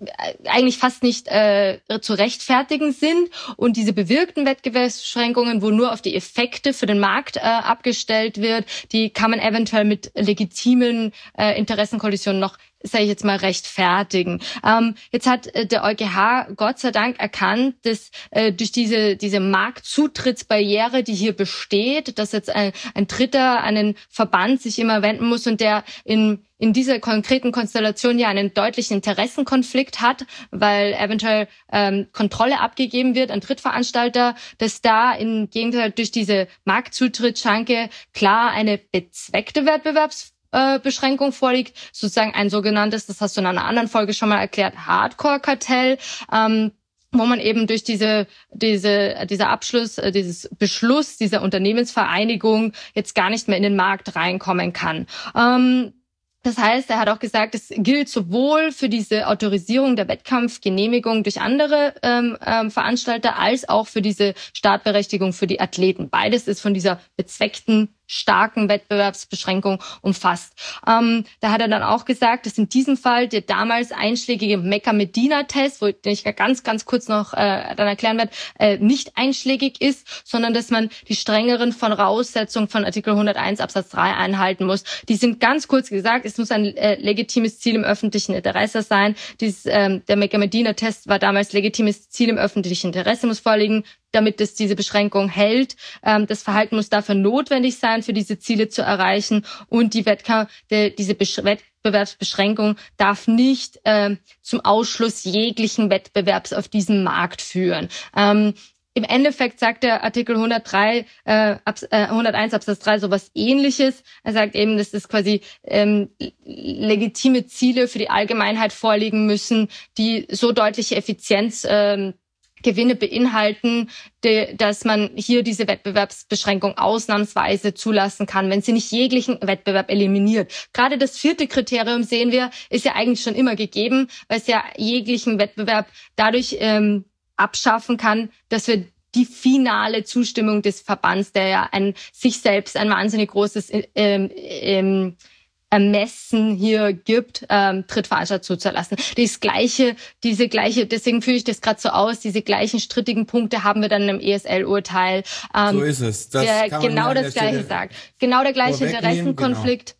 eigentlich fast nicht äh, zu rechtfertigen sind. Und diese bewirkten Wettbewerbsbeschränkungen, wo nur auf die Effekte für den Markt äh, abgestellt wird, die kann man eventuell mit legitimen äh, Interessenkollisionen noch, sage ich jetzt mal, rechtfertigen. Ähm, jetzt hat äh, der EuGH Gott sei Dank erkannt, dass äh, durch diese diese Marktzutrittsbarriere, die hier besteht, dass jetzt ein, ein Dritter an den Verband sich immer wenden muss und der in in dieser konkreten Konstellation ja einen deutlichen Interessenkonflikt hat, weil eventuell ähm, Kontrolle abgegeben wird an Drittveranstalter, dass da im Gegenteil durch diese Marktzutrittsschranke klar eine bezweckte Wettbewerbsbeschränkung vorliegt, sozusagen ein sogenanntes, das hast du in einer anderen Folge schon mal erklärt, Hardcore-Kartell, ähm, wo man eben durch diese diese dieser Abschluss, dieses Beschluss dieser Unternehmensvereinigung jetzt gar nicht mehr in den Markt reinkommen kann. Ähm, Das heißt, er hat auch gesagt, es gilt sowohl für diese Autorisierung der Wettkampfgenehmigung durch andere ähm, ähm, Veranstalter als auch für diese Startberechtigung für die Athleten. Beides ist von dieser bezweckten starken Wettbewerbsbeschränkung umfasst. Ähm, da hat er dann auch gesagt, dass in diesem Fall der damals einschlägige Mecca-Medina-Test, wo den ich ganz, ganz kurz noch äh, dann erklären werde, äh, nicht einschlägig ist, sondern dass man die strengeren Voraussetzungen von Artikel hunderteins Absatz drei einhalten muss. Die sind ganz kurz gesagt, es muss ein äh, legitimes Ziel im öffentlichen Interesse sein. Dies, ähm, der Mecca-Medina-Test war damals legitimes Ziel im öffentlichen Interesse muss vorliegen, damit es diese Beschränkung hält. Ähm, das Verhalten muss dafür notwendig sein, für diese Ziele zu erreichen. Und die Wettkampf, die, diese Besch- Wettbewerbsbeschränkung darf nicht ähm, zum Ausschluss jeglichen Wettbewerbs auf diesem Markt führen. Ähm, Im Endeffekt sagt der Artikel hundertdrei, äh, Abs- äh, hunderteins Absatz drei sowas Ähnliches. Er sagt eben, dass es quasi ähm, legitime Ziele für die Allgemeinheit vorliegen müssen, die so deutliche Effizienz ähm, Gewinne beinhalten, de, dass man hier diese Wettbewerbsbeschränkung ausnahmsweise zulassen kann, wenn sie nicht jeglichen Wettbewerb eliminiert. Gerade das vierte Kriterium, sehen wir, ist ja eigentlich schon immer gegeben, weil es ja jeglichen Wettbewerb dadurch ähm, abschaffen kann, dass wir die finale Zustimmung des Verbands, der ja ein sich selbst ein wahnsinnig großes ähm, ähm, Ermessen hier gibt, ähm, Drittveranstalter zuzulassen. Das gleiche, diese gleiche, deswegen führe ich das gerade so aus, diese gleichen strittigen Punkte haben wir dann im E S L-Urteil. Ähm, so ist es. Das der kann genau man ja das Gleiche sagt. Genau der gleiche Interessenkonflikt.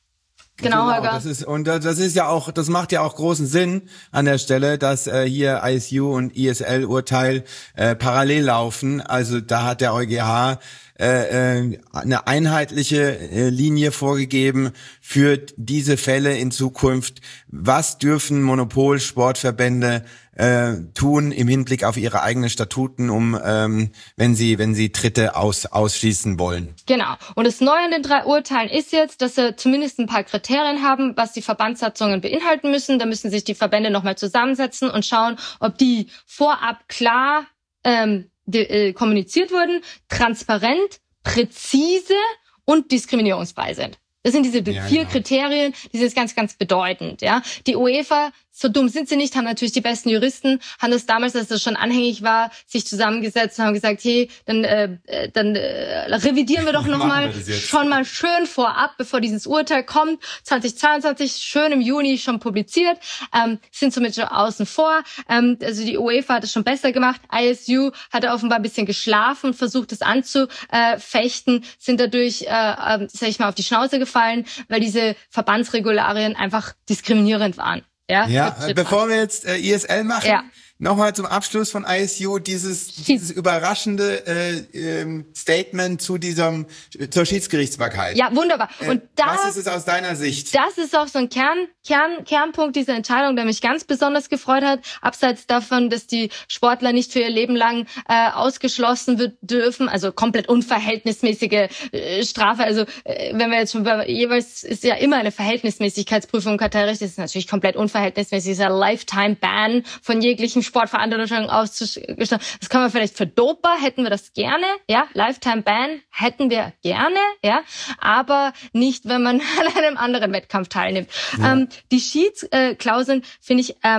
Genau, genau, Holger. das ist, und das ist ja auch, das macht ja auch großen Sinn an der Stelle, dass äh, hier I S U und I S L-Urteil äh, parallel laufen. Also da hat der EuGH äh, äh, eine einheitliche äh, Linie vorgegeben für diese Fälle in Zukunft. Was dürfen Monopolsportverbände äh, tun im Hinblick auf ihre eigenen Statuten, um ähm, wenn sie wenn sie Dritte aus, ausschließen wollen? Genau. Und das Neue an den drei Urteilen ist jetzt, dass sie zumindest ein paar Kriterien haben, was die Verbandssatzungen beinhalten müssen. Da müssen sich die Verbände nochmal zusammensetzen und schauen, ob die vorab klar ähm, die, äh, kommuniziert wurden, transparent, präzise und diskriminierungsfrei sind. Das sind diese ja, vier genau. Kriterien, die sind ganz, ganz bedeutend. Ja, die UEFA, so dumm sind sie nicht, haben natürlich die besten Juristen, haben das damals, als das schon anhängig war, sich zusammengesetzt und haben gesagt, hey, dann äh, dann äh, revidieren wir doch nochmal schon mal schön vorab, bevor dieses Urteil kommt. zweitausendzweiundzwanzig, schön im Juni schon publiziert, ähm, sind somit schon außen vor. Ähm, also die UEFA hat es schon besser gemacht. I S U hat offenbar ein bisschen geschlafen und versucht, es anzufechten, sind dadurch, äh, äh, sag ich mal, auf die Schnauze gefallen, weil diese Verbandsregularien einfach diskriminierend waren. Ja, ja bevor wir jetzt äh, I S L machen, ja. nochmal zum Abschluss von I S U dieses dieses überraschende äh, ähm, Statement zu diesem zur Schiedsgerichtsbarkeit. Ja, wunderbar. Und äh, da, was ist es aus deiner Sicht? Das ist auch so ein Kern, Kern, Kernpunkt dieser Entscheidung, der mich ganz besonders gefreut hat. Abseits davon, dass die Sportler nicht für ihr Leben lang äh, ausgeschlossen wird, dürfen, also komplett unverhältnismäßige äh, Strafe. Also äh, wenn wir jetzt schon bei, jeweils ist ja immer eine Verhältnismäßigkeitsprüfung im Kartellrecht, das ist natürlich komplett unverhältnismäßig, dieser Lifetime-Ban von jeglichen Sportveranstaltungen auszugeschlossen. Das kann man vielleicht für Doper, hätten wir das gerne, ja, Lifetime-Ban hätten wir gerne, ja, aber nicht, wenn man an einem anderen Wettkampf teilnimmt. Ja. Ähm, die Schiedsklauseln, finde ich, ähm,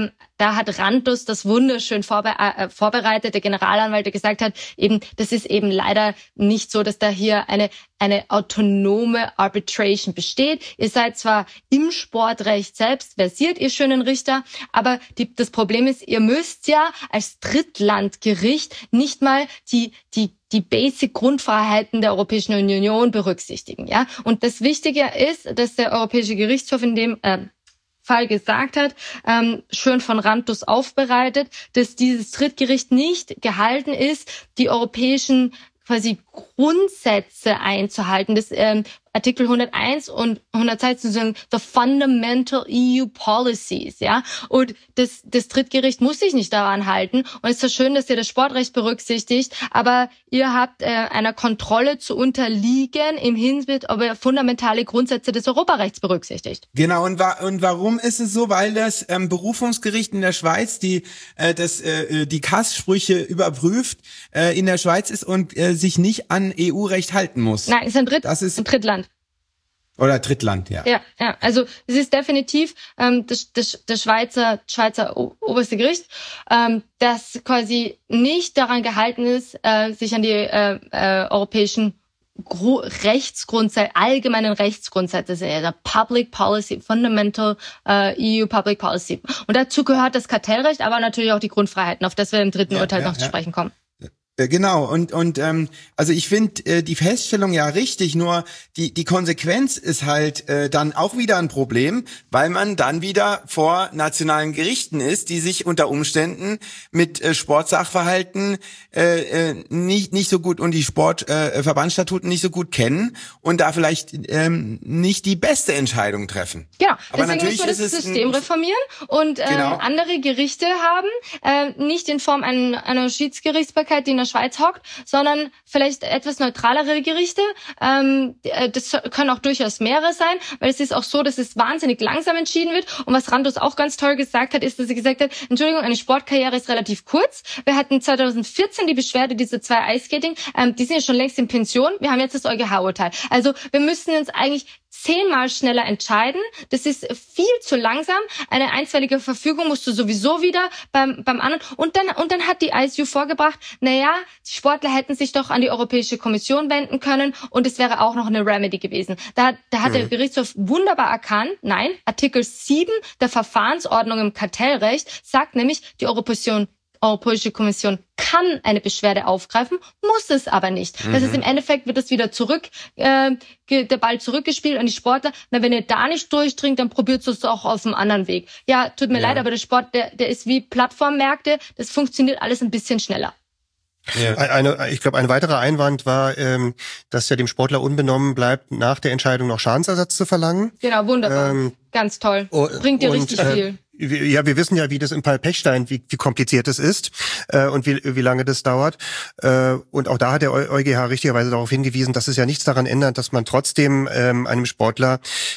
da hat Rantos das wunderschön vorbe- äh, vorbereitet, der Generalanwalt, der gesagt hat, eben, das ist eben leider nicht so, dass da hier eine eine autonome Arbitration besteht. Ihr seid zwar im Sportrecht selbst versiert, ihr schönen Richter, aber die, das Problem ist, ihr müsst ja als Drittlandgericht nicht mal die die die Basic-Grundfreiheiten der Europäischen Union berücksichtigen, ja. Und das Wichtige ist, dass der Europäische Gerichtshof in dem äh, Fall gesagt hat, ähm, schön von Rantos aufbereitet, dass dieses Drittgericht nicht gehalten ist, die europäischen quasi Grundsätze einzuhalten. Das ähm, Artikel hunderteins und hundertzwei sind the fundamental E U policies, ja. Und das, das Drittgericht muss sich nicht daran halten. Und es ist ja schön, dass ihr das Sportrecht berücksichtigt, aber ihr habt äh, einer Kontrolle zu unterliegen im Hinblick auf fundamentale Grundsätze des Europarechts berücksichtigt. Genau. Und, wa- und warum ist es so? Weil das ähm, Berufungsgericht in der Schweiz die äh, das äh, die K A S-Sprüche überprüft äh, in der Schweiz ist und äh, sich nicht an E U-Recht halten muss. Nein, es ist ein, Dritt, das ist ein Drittland. Oder Drittland, ja. Ja, ja. Also es ist definitiv ähm, das, das, das Schweizer Schweizer o- oberste Gericht, ähm, das quasi nicht daran gehalten ist, äh, sich an die äh, äh, europäischen Gru- Rechtsgrundsätze, allgemeinen Rechtsgrundsätze, also Public Policy, Fundamental äh, E U Public Policy. Und dazu gehört das Kartellrecht, aber natürlich auch die Grundfreiheiten, auf das wir im dritten Ja, Urteil ja, noch zu ja. sprechen kommen. Genau, und und ähm, also ich finde äh, die Feststellung ja richtig, nur die die Konsequenz ist halt äh, dann auch wieder ein Problem, weil man dann wieder vor nationalen Gerichten ist, die sich unter Umständen mit äh, Sportsachverhalten äh, äh, nicht nicht so gut und die Sportverbandsstatuten äh, Verbandsstatuten nicht so gut kennen und da vielleicht ähm, nicht die beste Entscheidung treffen. Genau, Aber deswegen natürlich müssen wir das ist es System ein- reformieren und äh, Genau. andere Gerichte haben, äh, nicht in Form einer, einer Schiedsgerichtsbarkeit, die in der Schweiz hockt, sondern vielleicht etwas neutralere Gerichte. Ähm, das können auch durchaus mehrere sein, weil es ist auch so, dass es wahnsinnig langsam entschieden wird. Und was Rantos auch ganz toll gesagt hat, ist, dass er gesagt hat, Entschuldigung, eine Sportkarriere ist relativ kurz. Wir hatten zwanzig vierzehn die Beschwerde, diese zwei Eiskating, ähm, die sind ja schon längst in Pension. Wir haben jetzt das EuGH-Urteil. Also wir müssen uns eigentlich zehnmal schneller entscheiden. Das ist viel zu langsam. Eine einstweilige Verfügung musst du sowieso wieder beim beim anderen. Und dann und dann hat die I S U vorgebracht, naja, die Sportler hätten sich doch an die Europäische Kommission wenden können und es wäre auch noch eine Remedy gewesen. Da, da hat mhm. der Gerichtshof wunderbar erkannt, nein, Artikel sieben der Verfahrensordnung im Kartellrecht sagt nämlich, die Europäische Europäische Kommission kann eine Beschwerde aufgreifen, muss es aber nicht. Mhm. Das heißt, im Endeffekt wird das wieder zurück, äh, der Ball zurückgespielt an die Sportler. Na, wenn ihr da nicht durchdringt, dann probiert es auch auf einem anderen Weg. Ja, tut mir ja. leid, aber der Sport, der, der ist wie Plattformmärkte, das funktioniert alles ein bisschen schneller. Ja. Eine, ich glaube, ein weiterer Einwand war, ähm, dass ja dem Sportler unbenommen bleibt, nach der Entscheidung noch Schadensersatz zu verlangen. Genau, wunderbar. Ähm, Ganz toll. Bringt dir und, richtig äh, viel. Ja, wir wissen ja, wie das im Fall Pechstein, wie, wie kompliziert es ist äh, und wie, wie lange das dauert. Äh, und auch da hat der EuGH richtigerweise darauf hingewiesen, dass es ja nichts daran ändert, dass man trotzdem ähm, einem Sportler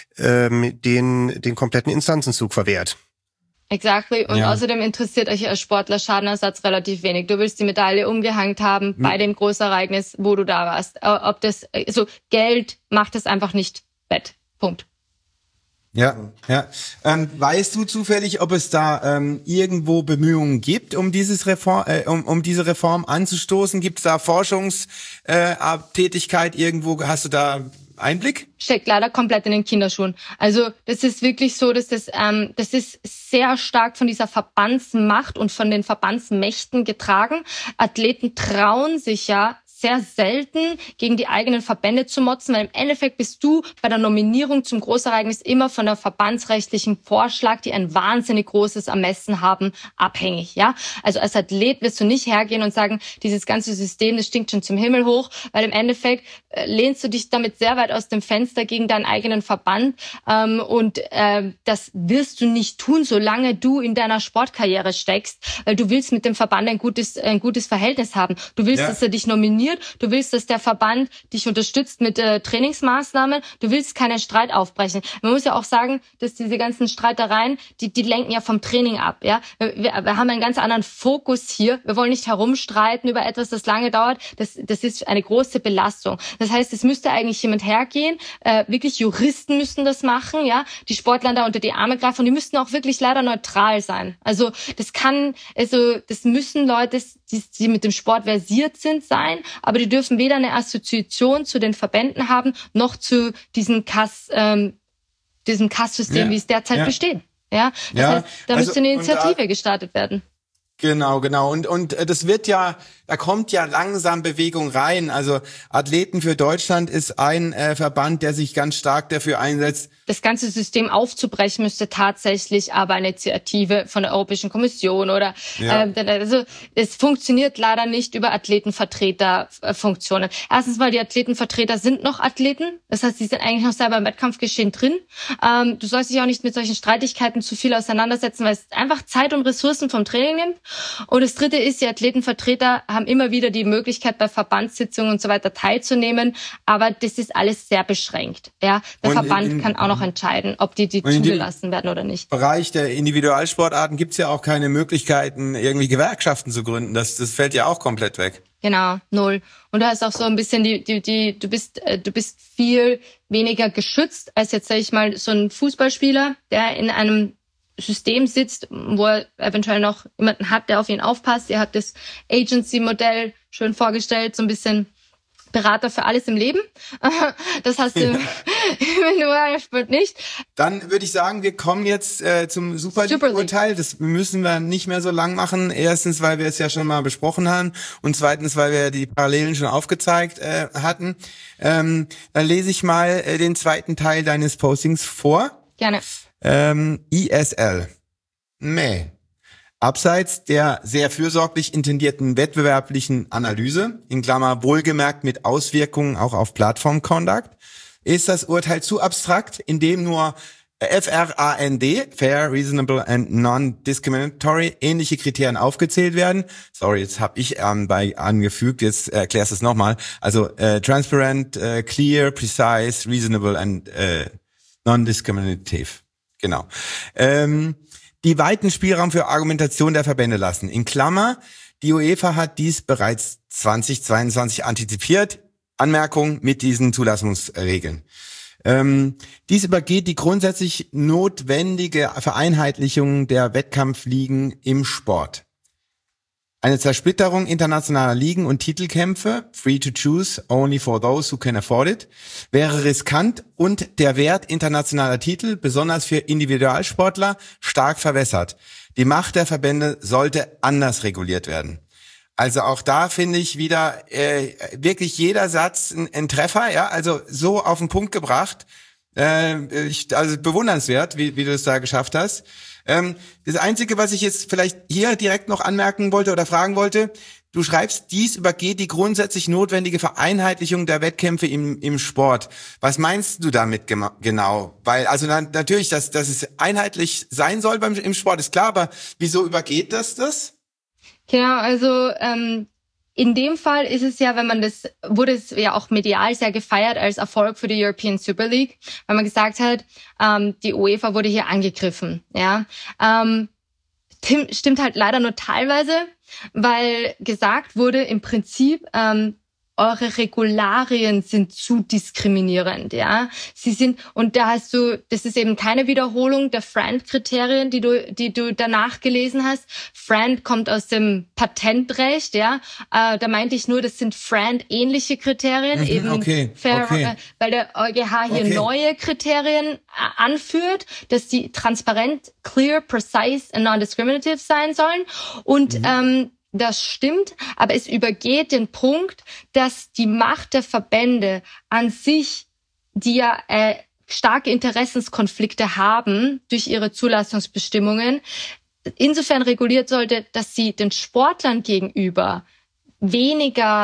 ähm, den, den kompletten Instanzenzug verwehrt. Exactly. Und ja. außerdem interessiert euch als Sportler Schadenersatz relativ wenig. Du willst die Medaille umgehängt haben hm. bei dem Großereignis, wo du da warst. Ob das, also Geld macht es einfach nicht wett. Punkt. Ja, ja. Ähm, weißt du zufällig, ob es da ähm, irgendwo Bemühungen gibt, um dieses Reform, äh, um, um diese Reform anzustoßen? Gibt es da Forschungstätigkeit äh, irgendwo? Hast du da Einblick? Steckt leider komplett in den Kinderschuhen. Also das ist wirklich so, dass das ähm, das ist sehr stark von dieser Verbandsmacht und von den Verbandsmächten getragen. Athleten trauen sich ja sehr selten gegen die eigenen Verbände zu motzen, weil im Endeffekt bist du bei der Nominierung zum Großereignis immer von der verbandsrechtlichen Vorschlag, die ein wahnsinnig großes Ermessen haben, abhängig. Ja, also als Athlet wirst du nicht hergehen und sagen, dieses ganze System, das stinkt schon zum Himmel hoch, weil im Endeffekt äh, lehnst du dich damit sehr weit aus dem Fenster gegen deinen eigenen Verband ähm, und äh, das wirst du nicht tun, solange du in deiner Sportkarriere steckst, weil du willst mit dem Verband ein gutes ein gutes Verhältnis haben. Du willst, ja. dass er dich nominiert funktioniert. Du willst, dass der Verband dich unterstützt mit äh, Trainingsmaßnahmen. Du willst keinen Streit aufbrechen. Man muss ja auch sagen, dass diese ganzen Streitereien, die, die lenken ja vom Training ab. Ja, wir, wir haben einen ganz anderen Fokus hier. Wir wollen nicht herumstreiten über etwas, das lange dauert. Das, das ist eine große Belastung. Das heißt, es müsste eigentlich jemand hergehen. Äh, wirklich Juristen müssten das machen. Ja, die Sportler da unter die Arme greifen und die müssten auch wirklich leider neutral sein. Also das kann, also das müssen Leute, die, die mit dem Sport versiert sind, sein, aber die dürfen weder eine Assoziation zu den Verbänden haben, noch zu diesem Kass, ähm, diesem Kass-System, ja. wie es derzeit ja. besteht. Ja, das ja. heißt, da also, müsste eine Initiative da, gestartet werden. Genau, genau. Und und äh, das wird ja, da kommt ja langsam Bewegung rein. Also Athleten für Deutschland ist ein äh, Verband, der sich ganz stark dafür einsetzt. Das ganze System aufzubrechen müsste tatsächlich aber eine Initiative von der Europäischen Kommission oder ja. äh, also es funktioniert leider nicht über Athletenvertreterfunktionen. Erstens mal, die Athletenvertreter sind noch Athleten, das heißt, sie sind eigentlich noch selber im Wettkampfgeschehen drin. Ähm, du sollst dich auch nicht mit solchen Streitigkeiten zu viel auseinandersetzen, weil es einfach Zeit und Ressourcen vom Training nimmt. Und das Dritte ist, die Athletenvertreter haben immer wieder die Möglichkeit, bei Verbandssitzungen und so weiter teilzunehmen, aber das ist alles sehr beschränkt. Ja, der und Verband in, kann auch noch entscheiden, ob die, die zugelassen werden oder nicht. Im Bereich der Individualsportarten gibt's ja auch keine Möglichkeiten, irgendwie Gewerkschaften zu gründen. Das, das fällt ja auch komplett weg. Genau, null. Und du hast auch so ein bisschen die, die, die, du bist, du bist viel weniger geschützt als jetzt, sag ich mal, so ein Fußballspieler, der in einem System sitzt, wo er eventuell noch jemanden hat, der auf ihn aufpasst. Er hat das Agency-Modell schön vorgestellt, so ein bisschen Berater für alles im Leben. Das hast du ja. im Individualsport nicht. Dann würde ich sagen, wir kommen jetzt äh, zum Super League-Urteil. Das müssen wir nicht mehr so lang machen. Erstens, weil wir es ja schon mal besprochen haben und zweitens, weil wir die Parallelen schon aufgezeigt äh, hatten. Ähm, dann lese ich mal äh, den zweiten Teil deines Postings vor. Gerne. Ähm, I S L. Meh. Abseits der sehr fürsorglich intendierten wettbewerblichen Analyse, in Klammer wohlgemerkt mit Auswirkungen auch auf Platform Conduct, ist das Urteil zu abstrakt, indem nur F R A N D, Fair, Reasonable and Non-Discriminatory, ähnliche Kriterien aufgezählt werden. Sorry, jetzt habe ich ähm, bei angefügt, jetzt erklärst du es nochmal. Also äh, transparent, äh, clear, precise, reasonable and äh, non-discriminative. Genau. Ähm, die weiten Spielraum für Argumentation der Verbände lassen. In Klammer, die UEFA hat dies bereits zweitausendzweiundzwanzig antizipiert. Anmerkung mit diesen Zulassungsregeln. Ähm, dies übergeht die grundsätzlich notwendige Vereinheitlichung der Wettkampfligen im Sport. Eine Zersplitterung internationaler Ligen und Titelkämpfe, free to choose, only for those who can afford it, wäre riskant und der Wert internationaler Titel, besonders für Individualsportler, stark verwässert. Die Macht der Verbände sollte anders reguliert werden. Also auch da finde ich wieder äh, wirklich jeder Satz ein, ein Treffer, ja, also so auf den Punkt gebracht. Äh, ich, also bewundernswert, wie, wie du es da geschafft hast. Ähm, das Einzige, was ich jetzt vielleicht hier direkt noch anmerken wollte oder fragen wollte, du schreibst, dies übergeht die grundsätzlich notwendige Vereinheitlichung der Wettkämpfe im, im Sport. Was meinst du damit gema- genau? Weil, also na, natürlich, dass, dass es einheitlich sein soll beim, im Sport, ist klar, aber wieso übergeht das das? Genau, also ähm, in dem Fall ist es ja, wenn man das, wurde es ja auch medial sehr gefeiert als Erfolg für die European Super League, weil man gesagt hat, ähm, die UEFA wurde hier angegriffen. Ja, ähm, stimmt halt leider nur teilweise, weil gesagt wurde im Prinzip, ähm, eure Regularien sind zu diskriminierend, ja. Sie sind, und da hast du, das ist eben keine Wiederholung der Friend-Kriterien, die du, die du danach gelesen hast. Friend kommt aus dem Patentrecht, ja. Äh, da meinte ich nur, das sind Friend-ähnliche Kriterien, Mhm, eben okay, fair, okay. äh, weil der EuGH hier Okay. neue Kriterien äh, anführt, dass die transparent, clear, precise und non-discriminative sein sollen. Und, ähm, das stimmt, aber es übergeht den Punkt, dass die Macht der Verbände an sich, die ja äh, starke Interessenskonflikte haben durch ihre Zulassungsbestimmungen, insofern reguliert sollte, dass sie den Sportlern gegenüber weniger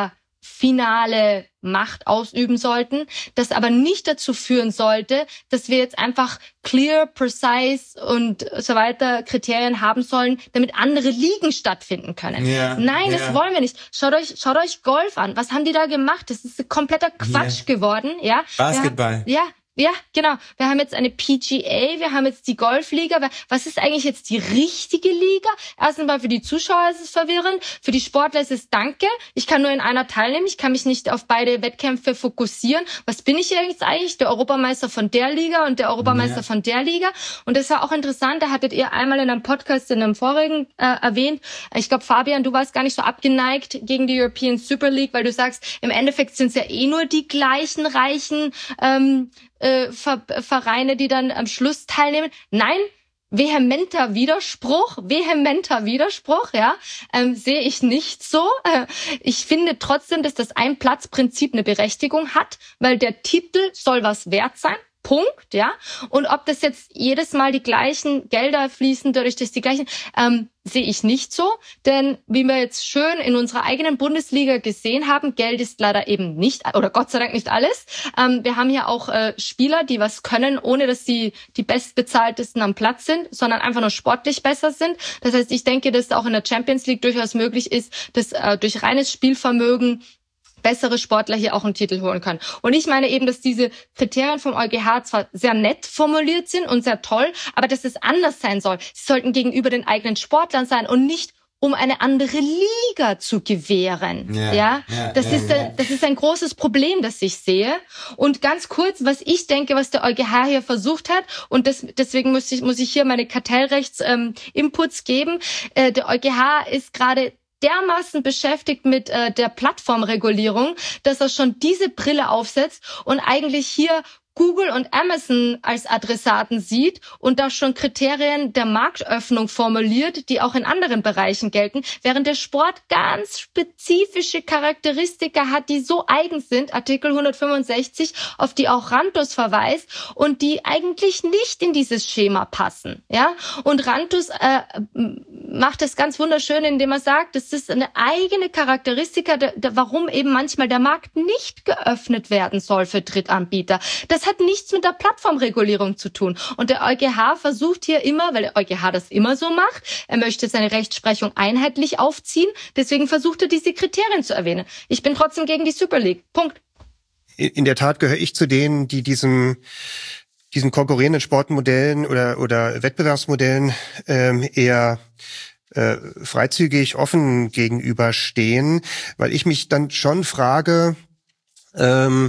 finale Macht ausüben sollten, das aber nicht dazu führen sollte, dass wir jetzt einfach clear, precise und so weiter Kriterien haben sollen, damit andere Ligen stattfinden können. Ja, Nein, ja. das wollen wir nicht. Schaut euch, schaut euch Golf an. Was haben die da gemacht? Das ist kompletter Quatsch Ja. geworden. Ja. Basketball. Wir haben, ja. Ja, genau. Wir haben jetzt eine P G A, wir haben jetzt die Golfliga. Was ist eigentlich jetzt die richtige Liga? Erstens mal für die Zuschauer ist es verwirrend, für die Sportler ist es danke. Ich kann nur in einer teilnehmen, ich kann mich nicht auf beide Wettkämpfe fokussieren. Was bin ich jetzt eigentlich? Der Europameister von der Liga und der Europameister Ja. von der Liga. Und das war auch interessant, da hattet ihr einmal in einem Podcast, in einem vorigen äh, erwähnt. Ich glaube, Fabian, du warst gar nicht so abgeneigt gegen die European Super League, weil du sagst, im Endeffekt sind es ja eh nur die gleichen reichen ähm, Äh, Vereine, die dann am Schluss teilnehmen. Nein, vehementer Widerspruch, vehementer Widerspruch, ja, ähm, sehe ich nicht so. Äh, ich finde trotzdem, dass das Ein-Platz-Prinzip eine Berechtigung hat, weil der Titel soll was wert sein. Punkt, ja. Und ob das jetzt jedes Mal die gleichen Gelder fließen, dadurch, dass die gleichen, ähm, sehe ich nicht so. Denn wie wir jetzt schön in unserer eigenen Bundesliga gesehen haben, Geld ist leider eben nicht, oder Gott sei Dank nicht alles. Ähm, wir haben hier auch äh, Spieler, die was können, ohne dass sie die bestbezahltesten am Platz sind, sondern einfach nur sportlich besser sind. Das heißt, ich denke, dass auch in der Champions League durchaus möglich ist, dass äh, durch reines Spielvermögen bessere Sportler hier auch einen Titel holen können. Und ich meine eben, dass diese Kriterien vom EuGH zwar sehr nett formuliert sind und sehr toll, aber dass es anders sein soll. Sie sollten gegenüber den eigenen Sportlern sein und nicht um eine andere Liga zu gewähren. Ja, ja, ja, das ja, ist ja. ein, das ist ein großes Problem, das ich sehe. Und ganz kurz, was ich denke, was der EuGH hier versucht hat, und das, deswegen muss ich, muss ich hier meine Kartellrechts ähm, Inputs geben. Äh, der EuGH ist gerade dermaßen beschäftigt mit äh, der Plattformregulierung, dass er schon diese Brille aufsetzt und eigentlich hier Google und Amazon als Adressaten sieht und da schon Kriterien der Marktöffnung formuliert, die auch in anderen Bereichen gelten, während der Sport ganz spezifische Charakteristika hat, die so eigen sind, Artikel hundertfünfundsechzig, auf die auch Rantus verweist und die eigentlich nicht in dieses Schema passen. Ja, und Rantus äh, macht das ganz wunderschön, indem er sagt, das ist eine eigene Charakteristika, der, der, warum eben manchmal der Markt nicht geöffnet werden soll für Drittanbieter. Das hat nichts mit der Plattformregulierung zu tun. Und der EuGH versucht hier immer, weil der EuGH das immer so macht, er möchte seine Rechtsprechung einheitlich aufziehen, deswegen versucht er, diese Kriterien zu erwähnen. Ich bin trotzdem gegen die Super League. Punkt. In der Tat gehöre ich zu denen, die diesem diesen konkurrierenden Sportmodellen oder oder Wettbewerbsmodellen ähm, eher äh, freizügig offen gegenüberstehen, weil ich mich dann schon frage, ähm,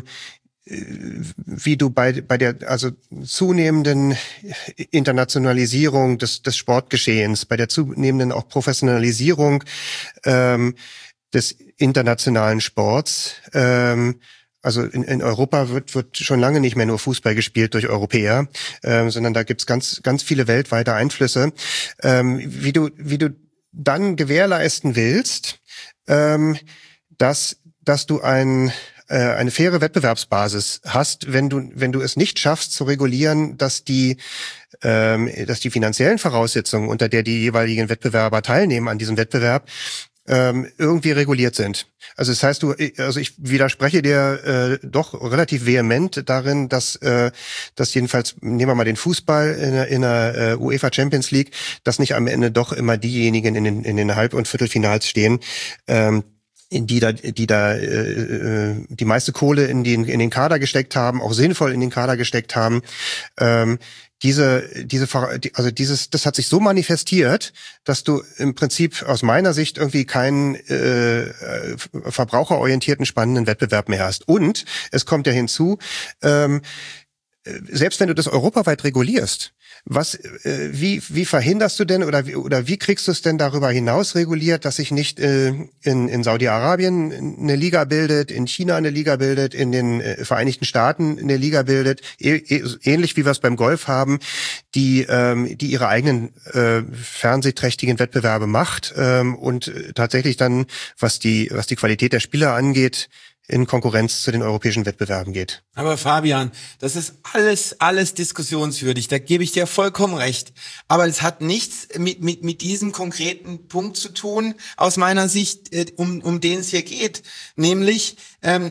wie du bei bei der also zunehmenden Internationalisierung des des Sportgeschehens, bei der zunehmenden auch Professionalisierung ähm, des internationalen Sports, ähm, also in, in Europa wird wird schon lange nicht mehr nur Fußball gespielt durch Europäer, ähm, sondern da gibt's ganz ganz viele weltweite Einflüsse, ähm, wie du wie du dann gewährleisten willst, ähm, dass dass du ein eine faire Wettbewerbsbasis hast, wenn du wenn du es nicht schaffst zu regulieren, dass die ähm, dass die finanziellen Voraussetzungen, unter der die jeweiligen Wettbewerber teilnehmen an diesem Wettbewerb, ähm, irgendwie reguliert sind. Also das heißt, du also ich widerspreche dir äh, doch relativ vehement darin, dass äh, dass jedenfalls, nehmen wir mal den Fußball in der, in der äh, UEFA Champions League, dass nicht am Ende doch immer diejenigen in den in den Halb- und Viertelfinals stehen, ähm, die da, die da äh, die meiste Kohle in den in den Kader gesteckt haben, auch sinnvoll in den Kader gesteckt haben. Ähm, diese, diese, also dieses, das hat sich so manifestiert, dass du im Prinzip aus meiner Sicht irgendwie keinen äh, verbraucherorientierten spannenden Wettbewerb mehr hast. Und es kommt ja hinzu, ähm, selbst wenn du das europaweit regulierst, was, äh, wie, wie verhinderst du denn oder wie, oder wie kriegst du es denn darüber hinaus reguliert, dass sich nicht äh, in, in Saudi-Arabien eine Liga bildet, in China eine Liga bildet, in den äh, Vereinigten Staaten eine Liga bildet, äh, ähnlich wie wir es beim Golf haben, die, ähm, die ihre eigenen äh, fernsehträchtigen Wettbewerbe macht ähm, und tatsächlich dann, was die, was die Qualität der Spieler angeht, in Konkurrenz zu den europäischen Wettbewerben geht. Aber Fabian, das ist alles, alles diskussionswürdig. Da gebe ich dir vollkommen recht. Aber es hat nichts mit, mit, mit diesem konkreten Punkt zu tun, aus meiner Sicht, äh, um, um den es hier geht. Nämlich, ähm,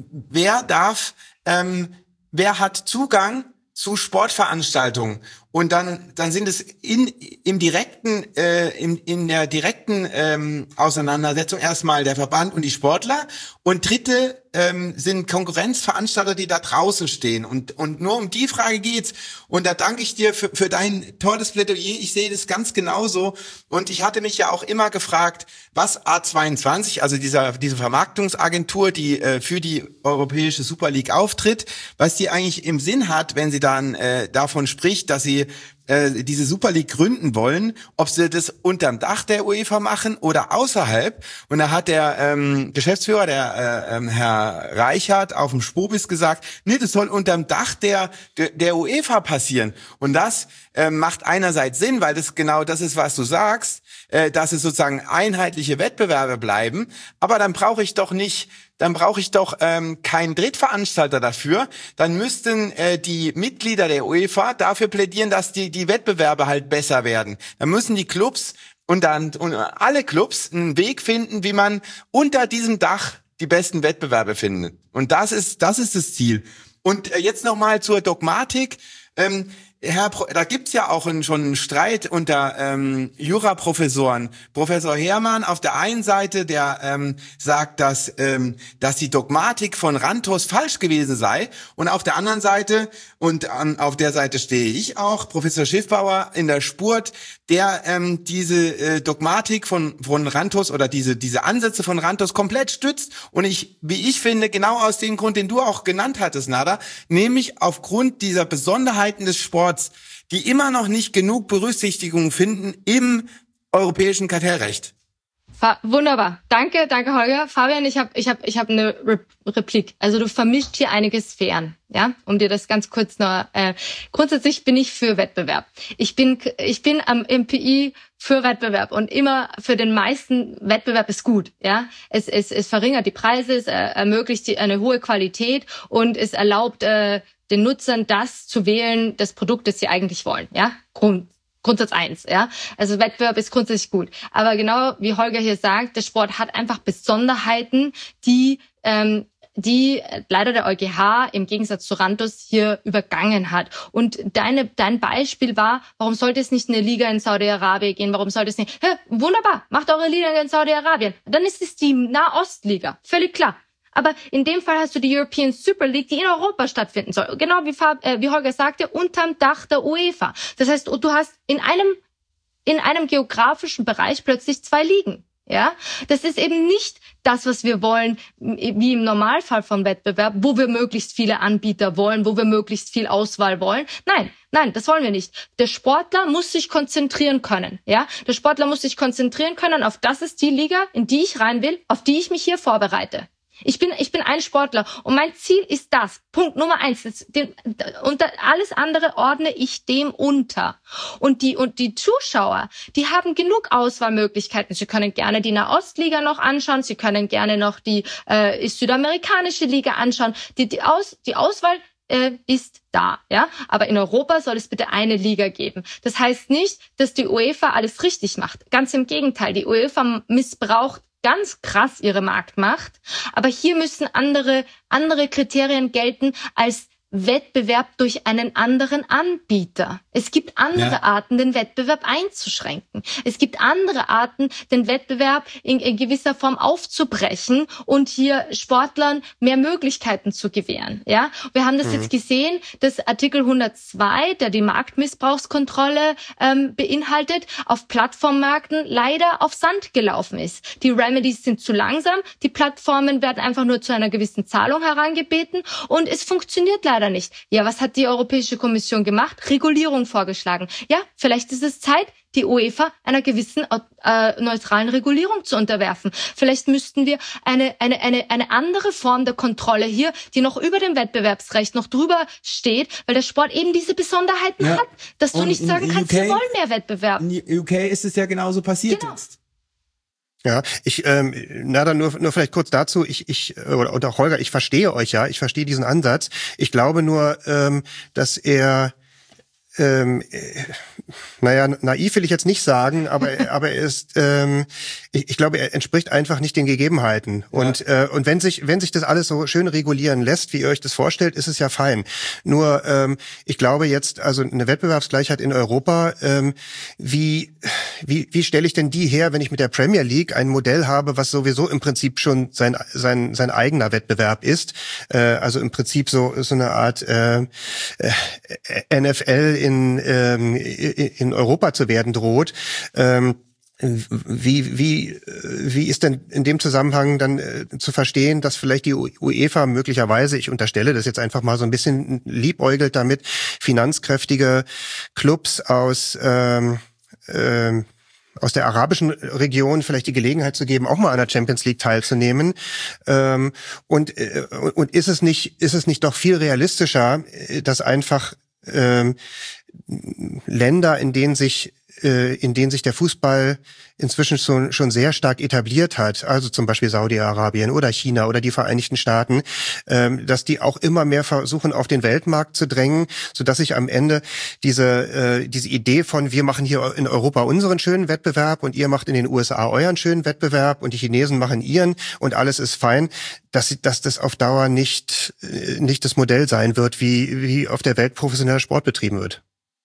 wer darf, ähm, wer hat Zugang zu Sportveranstaltungen? Und dann, dann sind es in, im direkten, äh, in, in der direkten ähm, Auseinandersetzung erstmal der Verband und die Sportler. Und dritte ähm, sind Konkurrenzveranstalter, die da draußen stehen. Und, und nur um die Frage geht's. Und da danke ich dir für, für dein tolles Plädoyer. Ich sehe das ganz genauso. Und ich hatte mich ja auch immer gefragt, was A zweiundzwanzig, also dieser, diese Vermarktungsagentur, die äh, für die Europäische Super League auftritt, was die eigentlich im Sinn hat, wenn sie dann äh, davon spricht, dass sie äh, diese Super League gründen wollen, ob sie das unterm Dach der UEFA machen oder außerhalb. Und da hat der ähm, Geschäftsführer, der äh, ähm, Herr Reichert, auf dem Spobis gesagt, nee, das soll unterm Dach der der, der UEFA passieren. Und das äh, macht einerseits Sinn, weil das genau das ist, was du sagst, äh, dass es sozusagen einheitliche Wettbewerbe bleiben. Aber dann brauche ich doch nicht dann brauche ich doch ähm, keinen Drittveranstalter dafür. Dann müssten äh, die Mitglieder der UEFA dafür plädieren, dass die die Wettbewerbe halt besser werden. Dann müssen die Clubs und dann und alle Clubs einen Weg finden, wie man unter diesem Dach die besten Wettbewerbe findet. Und das ist das ist das Ziel. Und äh, jetzt nochmal zur Dogmatik. Ähm, Herr, Pro, da gibt's ja auch einen, schon einen Streit unter ähm, Juraprofessoren. Professor Herrmann auf der einen Seite, der ähm, sagt, dass ähm, dass die Dogmatik von Rantos falsch gewesen sei, und auf der anderen Seite, und ähm, auf der Seite stehe ich auch, Professor Schiffbauer in der Spurt, der ähm, diese äh, Dogmatik von von Rantos oder diese diese Ansätze von Rantos komplett stützt. Und ich, wie ich finde, genau aus dem Grund, den du auch genannt hattest, Nada, nämlich aufgrund dieser Besonderheiten des Sports, die immer noch nicht genug Berücksichtigung finden im europäischen Kartellrecht. Wunderbar. Danke, danke Holger. Fabian, ich habe ich hab, ich hab eine Re- Replik. Also du vermischt hier einige Sphären, ja, um dir das ganz kurz noch... Äh, grundsätzlich bin ich für Wettbewerb. Ich bin ich bin am M P I für Wettbewerb und immer für den meisten Wettbewerb ist gut, ja. Es es es verringert die Preise, es ermöglicht die, eine hohe Qualität und es erlaubt äh, den Nutzern das zu wählen, das Produkt, das sie eigentlich wollen, ja. Grund, Grundsatz eins, ja. Also Wettbewerb ist grundsätzlich gut. Aber genau wie Holger hier sagt, der Sport hat einfach Besonderheiten, die, ähm, die leider der EuGH im Gegensatz zu Rantos hier übergangen hat. Und deine, dein Beispiel war, warum sollte es nicht eine Liga in Saudi-Arabien gehen? Warum sollte es nicht, hä, wunderbar, macht eure Liga in Saudi-Arabien. Dann ist es die Nahostliga. Völlig klar. Aber in dem Fall hast du die European Super League, die in Europa stattfinden soll. Genau wie, Fab, äh, wie Holger sagte, unterm Dach der UEFA. Das heißt, du hast in einem, in einem geografischen Bereich plötzlich zwei Ligen. Ja, das ist eben nicht das, was wir wollen, wie im Normalfall von Wettbewerb, wo wir möglichst viele Anbieter wollen, wo wir möglichst viel Auswahl wollen. Nein, nein, das wollen wir nicht. Der Sportler muss sich konzentrieren können. Ja, der Sportler muss sich konzentrieren können auf das ist die Liga, in die ich rein will, auf die ich mich hier vorbereite. Ich bin, ich bin ein Sportler und mein Ziel ist das. Punkt Nummer eins. Das, den, und alles andere ordne ich dem unter. Und die, und die Zuschauer, die haben genug Auswahlmöglichkeiten. Sie können gerne die Nahostliga noch anschauen. Sie können gerne noch die, äh, südamerikanische Liga anschauen. Die, die Aus, die Auswahl, äh, ist da, ja. Aber in Europa soll es bitte eine Liga geben. Das heißt nicht, dass die UEFA alles richtig macht. Ganz im Gegenteil. Die UEFA missbraucht ganz krass ihre Marktmacht. Aber hier müssen andere, andere Kriterien gelten als Wettbewerb durch einen anderen Anbieter. Es gibt andere ja. Arten, den Wettbewerb einzuschränken. Es gibt andere Arten, den Wettbewerb in, in gewisser Form aufzubrechen und hier Sportlern mehr Möglichkeiten zu gewähren. Ja, wir haben das mhm. jetzt gesehen, dass Artikel hundertzwei, der die Marktmissbrauchskontrolle ähm, beinhaltet, auf Plattformmärkten leider auf Sand gelaufen ist. Die Remedies sind zu langsam, die Plattformen werden einfach nur zu einer gewissen Zahlung herangebeten und es funktioniert leider nicht. Ja, was hat die Europäische Kommission gemacht? Regulierung vorgeschlagen. Ja, vielleicht ist es Zeit, die UEFA einer gewissen äh, neutralen Regulierung zu unterwerfen. Vielleicht müssten wir eine eine eine eine andere Form der Kontrolle hier, die noch über dem Wettbewerbsrecht noch drüber steht, weil der Sport eben diese Besonderheiten ja. hat, dass du Und nicht sagen kannst, U K, wir wollen mehr Wettbewerb. In U K ist es ja genauso passiert genau. jetzt. Ja, ich, ähm, na dann nur, nur vielleicht kurz dazu, ich, ich, oder, und auch Holger, ich verstehe euch ja, ich verstehe diesen Ansatz. Ich glaube nur, ähm, dass er, ähm, äh, naja, naiv will ich jetzt nicht sagen, aber, aber er ist, ähm, ich, ich glaube, er entspricht einfach nicht den Gegebenheiten. Und, ja. äh, und wenn sich, wenn sich das alles so schön regulieren lässt, wie ihr euch das vorstellt, ist es ja fein. Nur, ähm, ich glaube jetzt, also eine Wettbewerbsgleichheit in Europa, ähm, wie, wie, wie stelle ich denn die her, wenn ich mit der Premier League ein Modell habe, was sowieso im Prinzip schon sein, sein, sein eigener Wettbewerb ist? Äh, also im Prinzip so, so eine Art, äh, N F L in, ähm, in Europa zu werden droht. Ähm, Wie, wie, wie ist denn in dem Zusammenhang dann äh, zu verstehen, dass vielleicht die UEFA möglicherweise, ich unterstelle das jetzt einfach mal so ein bisschen liebäugelt damit, finanzkräftige Clubs aus, ähm, ähm, aus der arabischen Region vielleicht die Gelegenheit zu geben, auch mal an der Champions League teilzunehmen. Ähm, und, äh, und ist es nicht, ist es nicht doch viel realistischer, dass einfach ähm, Länder, in denen sich in denen sich der Fußball inzwischen schon, schon sehr stark etabliert hat, also zum Beispiel Saudi-Arabien oder China oder die Vereinigten Staaten, dass die auch immer mehr versuchen, auf den Weltmarkt zu drängen, sodass sich am Ende diese, diese Idee von, wir machen hier in Europa unseren schönen Wettbewerb und ihr macht in den U S A euren schönen Wettbewerb und die Chinesen machen ihren und alles ist fein, dass, dass das auf Dauer nicht, nicht das Modell sein wird, wie, wie auf der Welt professioneller Sport betrieben wird.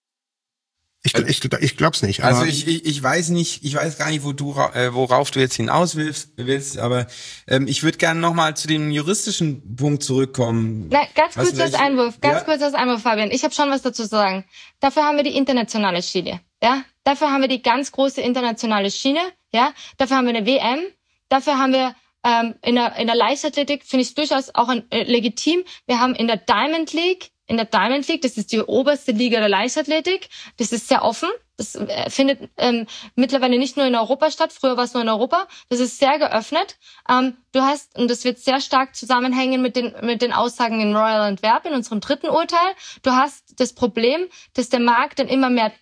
Ich, ich, ich glaub's nicht. Aber also ich, ich, ich weiß nicht, ich weiß gar nicht, wo du, äh, worauf du jetzt hinaus willst, willst aber ähm, ich würde gerne nochmal zu dem juristischen Punkt zurückkommen. Na, ganz kurz als Einwurf, ganz ja? kurz als Einwurf, Fabian. Ich habe schon was dazu zu sagen. Dafür haben wir die internationale Schiene, ja. Dafür haben wir die ganz große internationale Schiene, ja. Dafür haben wir eine W M. Dafür haben wir ähm, in der in der Leichtathletik finde ich es durchaus auch ein, äh, legitim. Wir haben in der Diamond League In der Diamond League, das ist die oberste Liga der Leichtathletik, das ist sehr offen. Das äh, findet ähm, mittlerweile nicht nur in Europa statt, früher war es nur in Europa. Das ist sehr geöffnet. Ähm, du hast, und das wird sehr stark zusammenhängen mit den mit den Aussagen in Royal Antwerp, in unserem dritten Urteil, du hast das Problem, dass der Markt dann immer mehr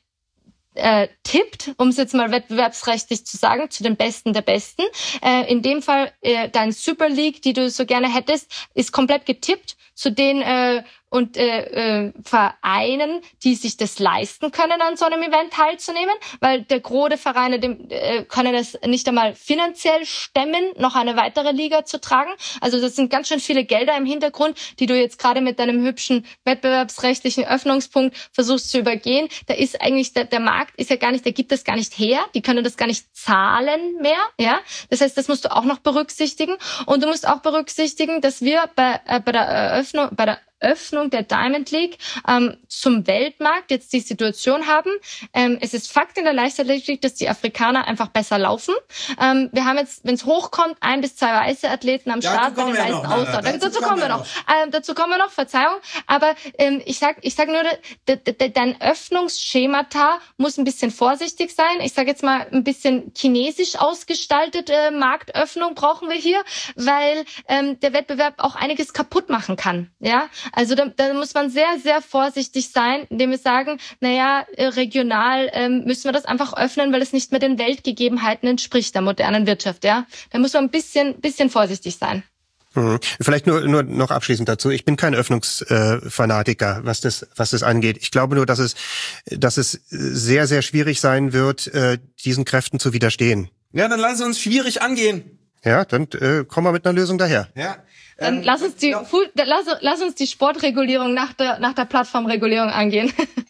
Äh, tippt, um es jetzt mal wettbewerbsrechtlich zu sagen, zu den Besten der Besten. Äh, in dem Fall äh, dein Super League, die du so gerne hättest, ist komplett getippt zu den äh, und äh, äh, Vereinen, die sich das leisten können, an so einem Event teilzunehmen, weil der Gros der Vereine dem, äh, können es nicht einmal finanziell stemmen, noch eine weitere Liga zu tragen. Also das sind ganz schön viele Gelder im Hintergrund, die du jetzt gerade mit deinem hübschen wettbewerbsrechtlichen Öffnungspunkt versuchst zu übergehen. Da ist eigentlich der, der Markt ist ja gar nicht, der gibt das gar nicht her, die können das gar nicht zahlen mehr, ja. Das heißt, das musst du auch noch berücksichtigen und du musst auch berücksichtigen, dass wir bei, äh, bei der Eröffnung, bei der Öffnung der Diamond League ähm, zum Weltmarkt jetzt die Situation haben. Ähm, es ist Fakt in der Leichtathletik, dass die Afrikaner einfach besser laufen. Ähm, wir haben jetzt, wenn es hochkommt, ein bis zwei weiße Athleten am Start bei den weißen Ausdauer. Dazu, dazu kommen wir noch. Ähm, dazu kommen wir noch. Verzeihung. Aber ähm, ich sag, ich sag nur, de, de, de, dein Öffnungsschemata muss ein bisschen vorsichtig sein. Ich sage jetzt mal ein bisschen chinesisch ausgestaltete Marktöffnung brauchen wir hier, weil ähm, der Wettbewerb auch einiges kaputt machen kann. Ja. Also da, da muss man sehr, sehr vorsichtig sein, indem wir sagen, naja, regional ähm, müssen wir das einfach öffnen, weil es nicht mehr den Weltgegebenheiten entspricht, der modernen Wirtschaft. Ja, da muss man ein bisschen, bisschen vorsichtig sein. Hm. Vielleicht nur, nur noch abschließend dazu. Ich bin kein Öffnungsfanatiker, äh, was das, was das angeht. Ich glaube nur, dass es, dass es sehr, sehr schwierig sein wird, äh, diesen Kräften zu widerstehen. Ja, dann lass uns schwierig angehen. Ja, dann äh, kommen wir mit einer Lösung daher. Ja. Dann ähm, lass uns die ja. Fu- lass, lass uns die Sportregulierung nach der nach der Plattformregulierung angehen.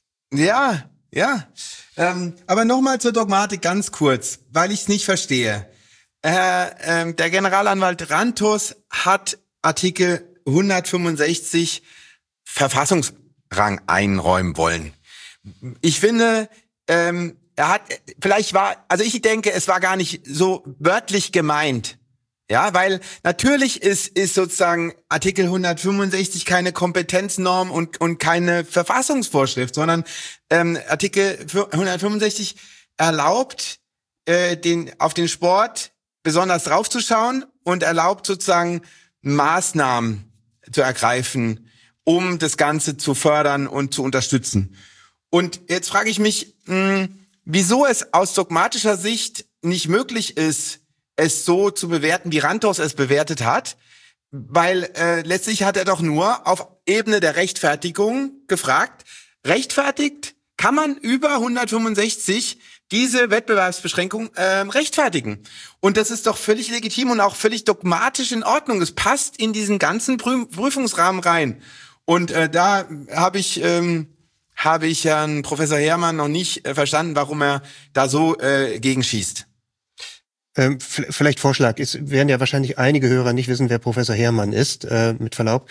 Ja, ja. Ähm, aber nochmal zur Dogmatik ganz kurz, weil ich es nicht verstehe. Äh, ähm, der Generalanwalt Rantos hat Artikel hundertfünfundsechzig Verfassungsrang einräumen wollen. Ich finde, ähm, er hat, vielleicht war, also ich denke, es war gar nicht so wörtlich gemeint. Ja, weil natürlich ist ist sozusagen Artikel hundertfünfundsechzig keine Kompetenznorm und und keine Verfassungsvorschrift, sondern ähm, Artikel hundertfünfundsechzig erlaubt äh, den auf den Sport besonders draufzuschauen und erlaubt sozusagen Maßnahmen zu ergreifen, um das Ganze zu fördern und zu unterstützen. Und jetzt frage ich mich, mh, wieso es aus dogmatischer Sicht nicht möglich ist, es so zu bewerten, wie Rantos es bewertet hat, weil äh, letztlich hat er doch nur auf Ebene der Rechtfertigung gefragt, rechtfertigt kann man über hundertfünfundsechzig diese Wettbewerbsbeschränkung äh, rechtfertigen. Und das ist doch völlig legitim und auch völlig dogmatisch in Ordnung. Es passt in diesen ganzen Prü- Prüfungsrahmen rein. Und äh, da habe ich ähm, habe ich Herrn Professor Herrmann noch nicht äh, verstanden, warum er da so äh, gegenschießt. Ähm, f- vielleicht Vorschlag. Es werden ja wahrscheinlich einige Hörer nicht wissen, wer Professor Herrmann ist, äh, mit Verlaub.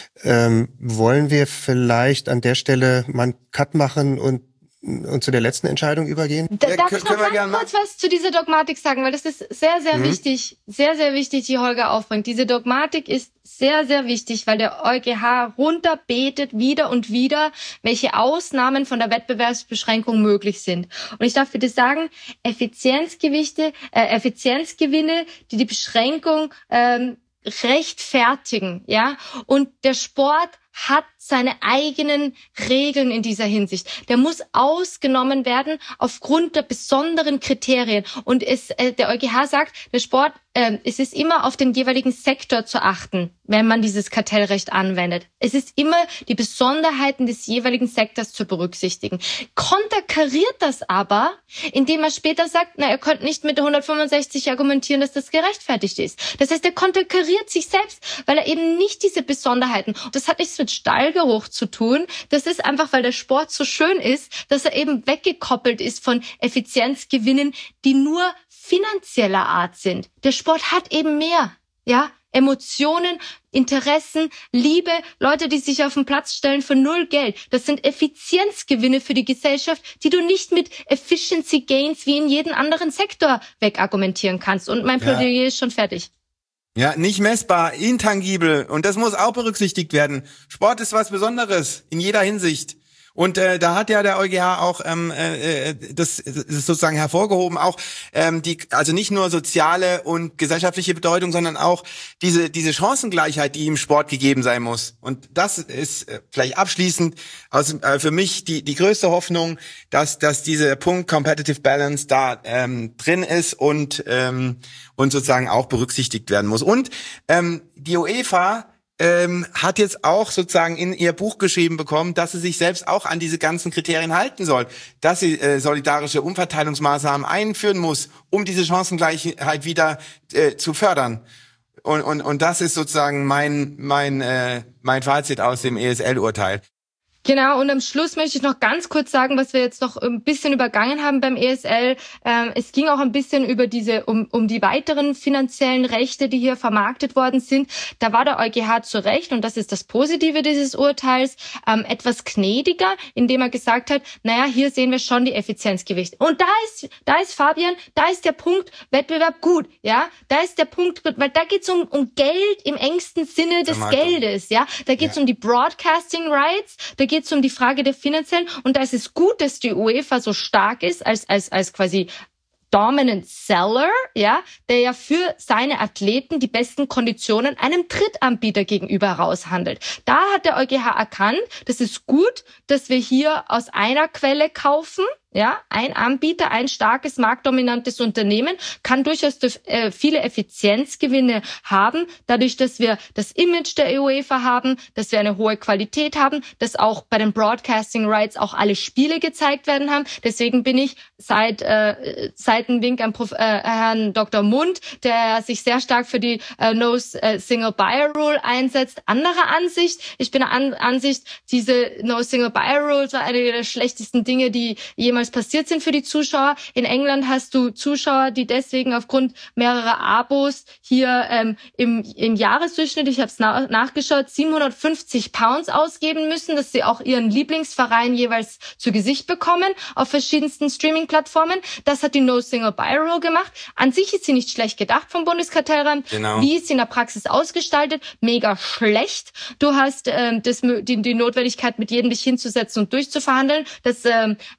Ähm, wollen wir vielleicht an der Stelle mal einen Cut machen und und zu der letzten Entscheidung übergehen? Da, darf ich noch ganz kurz was zu dieser Dogmatik sagen, weil das ist sehr, sehr mhm. wichtig, sehr, sehr wichtig, die Holger aufbringt. Diese Dogmatik ist sehr, sehr wichtig, weil der EuGH runterbetet wieder und wieder, welche Ausnahmen von der Wettbewerbsbeschränkung möglich sind. Und ich darf bitte sagen, Effizienzgewichte, äh, Effizienzgewinne, die die Beschränkung ähm, rechtfertigen, ja, und der Sport hat seine eigenen Regeln in dieser Hinsicht. Der muss ausgenommen werden aufgrund der besonderen Kriterien. Und es, äh, der EuGH sagt, der Sport, äh, es ist immer auf den jeweiligen Sektor zu achten, wenn man dieses Kartellrecht anwendet. Es ist immer die Besonderheiten des jeweiligen Sektors zu berücksichtigen. Konterkariert das aber, indem er später sagt, na, er könnte nicht mit der hundertfünfundsechzig argumentieren, dass das gerechtfertigt ist. Das heißt, er konterkariert sich selbst, weil er eben nicht diese Besonderheiten, das hat nichts mit Stallgeruch zu tun, das ist einfach, weil der Sport so schön ist, dass er eben weggekoppelt ist von Effizienzgewinnen, die nur finanzieller Art sind. Der Sport hat eben mehr, ja, Emotionen, Interessen, Liebe, Leute, die sich auf den Platz stellen für null Geld. Das sind Effizienzgewinne für die Gesellschaft, die du nicht mit Efficiency Gains wie in jedem anderen Sektor wegargumentieren kannst. Und mein Plädoyer ja. ist schon fertig. Ja, nicht messbar, intangibel. Und das muss auch berücksichtigt werden. Sport ist was Besonderes in jeder Hinsicht. Und äh, da hat ja der EuGH auch ähm, äh, das, das sozusagen hervorgehoben, auch ähm, die, also nicht nur soziale und gesellschaftliche Bedeutung, sondern auch diese diese Chancengleichheit, die im Sport gegeben sein muss. Und das ist äh, vielleicht abschließend aus, äh, für mich die die größte Hoffnung, dass dass dieser Punkt Competitive Balance da ähm, drin ist und ähm, und sozusagen auch berücksichtigt werden muss. Und ähm, die UEFA Ähm, hat jetzt auch sozusagen in ihr Buch geschrieben bekommen, dass sie sich selbst auch an diese ganzen Kriterien halten soll, dass sie äh, solidarische Umverteilungsmaßnahmen einführen muss, um diese Chancengleichheit wieder äh, zu fördern. Und, und, und das ist sozusagen mein, mein, äh, mein Fazit aus dem E S L-Urteil. Genau, und am Schluss möchte ich noch ganz kurz sagen, was wir jetzt noch ein bisschen übergangen haben beim E S L. Ähm, es ging auch ein bisschen über diese, um, um die weiteren finanziellen Rechte, die hier vermarktet worden sind. Da war der EuGH zu Recht, und das ist das Positive dieses Urteils, ähm, etwas gnädiger, indem er gesagt hat, naja, hier sehen wir schon die Effizienzgewichte. Und da ist, da ist Fabian, da ist der Punkt Wettbewerb gut, ja. Da ist der Punkt gut, weil da geht's um, um Geld im engsten Sinne des Geldes, ja. Da geht's ja. um die Broadcasting Rights, da geht es um die Frage der finanziellen, und da ist es gut, dass die UEFA so stark ist als als als quasi Dominant Seller, ja, der ja für seine Athleten die besten Konditionen einem Drittanbieter gegenüber raushandelt. Da hat der EuGH erkannt, das ist gut, dass wir hier aus einer Quelle kaufen. Ja, ein Anbieter, ein starkes, marktdominantes Unternehmen kann durchaus äh, viele Effizienzgewinne haben, dadurch, dass wir das Image der UEFA haben, dass wir eine hohe Qualität haben, dass auch bei den Broadcasting Rights auch alle Spiele gezeigt werden haben. Deswegen bin ich seit äh, Seitenwink an Prof, äh, Herrn Doktor Mund, der sich sehr stark für die äh, No äh, Single Buyer Rule einsetzt, anderer Ansicht. Ich bin der An- Ansicht, diese No Single Buyer Rule war eine der schlechtesten Dinge, die jemals passiert sind für die Zuschauer. In England hast du Zuschauer, die deswegen aufgrund mehrerer Abos hier ähm, im, im Jahresdurchschnitt, ich habe es na- nachgeschaut, siebenhundertfünfzig Pounds ausgeben müssen, dass sie auch ihren Lieblingsverein jeweils zu Gesicht bekommen auf verschiedensten Streaming-Plattformen. Das hat die No Single Buyer Rule gemacht. An sich ist sie nicht schlecht gedacht vom Bundeskartellamt. Genau. Wie ist sie in der Praxis ausgestaltet? Mega schlecht. Du hast ähm, das, die, die Notwendigkeit, mit jedem dich hinzusetzen und durchzuverhandeln. Das ähm, hat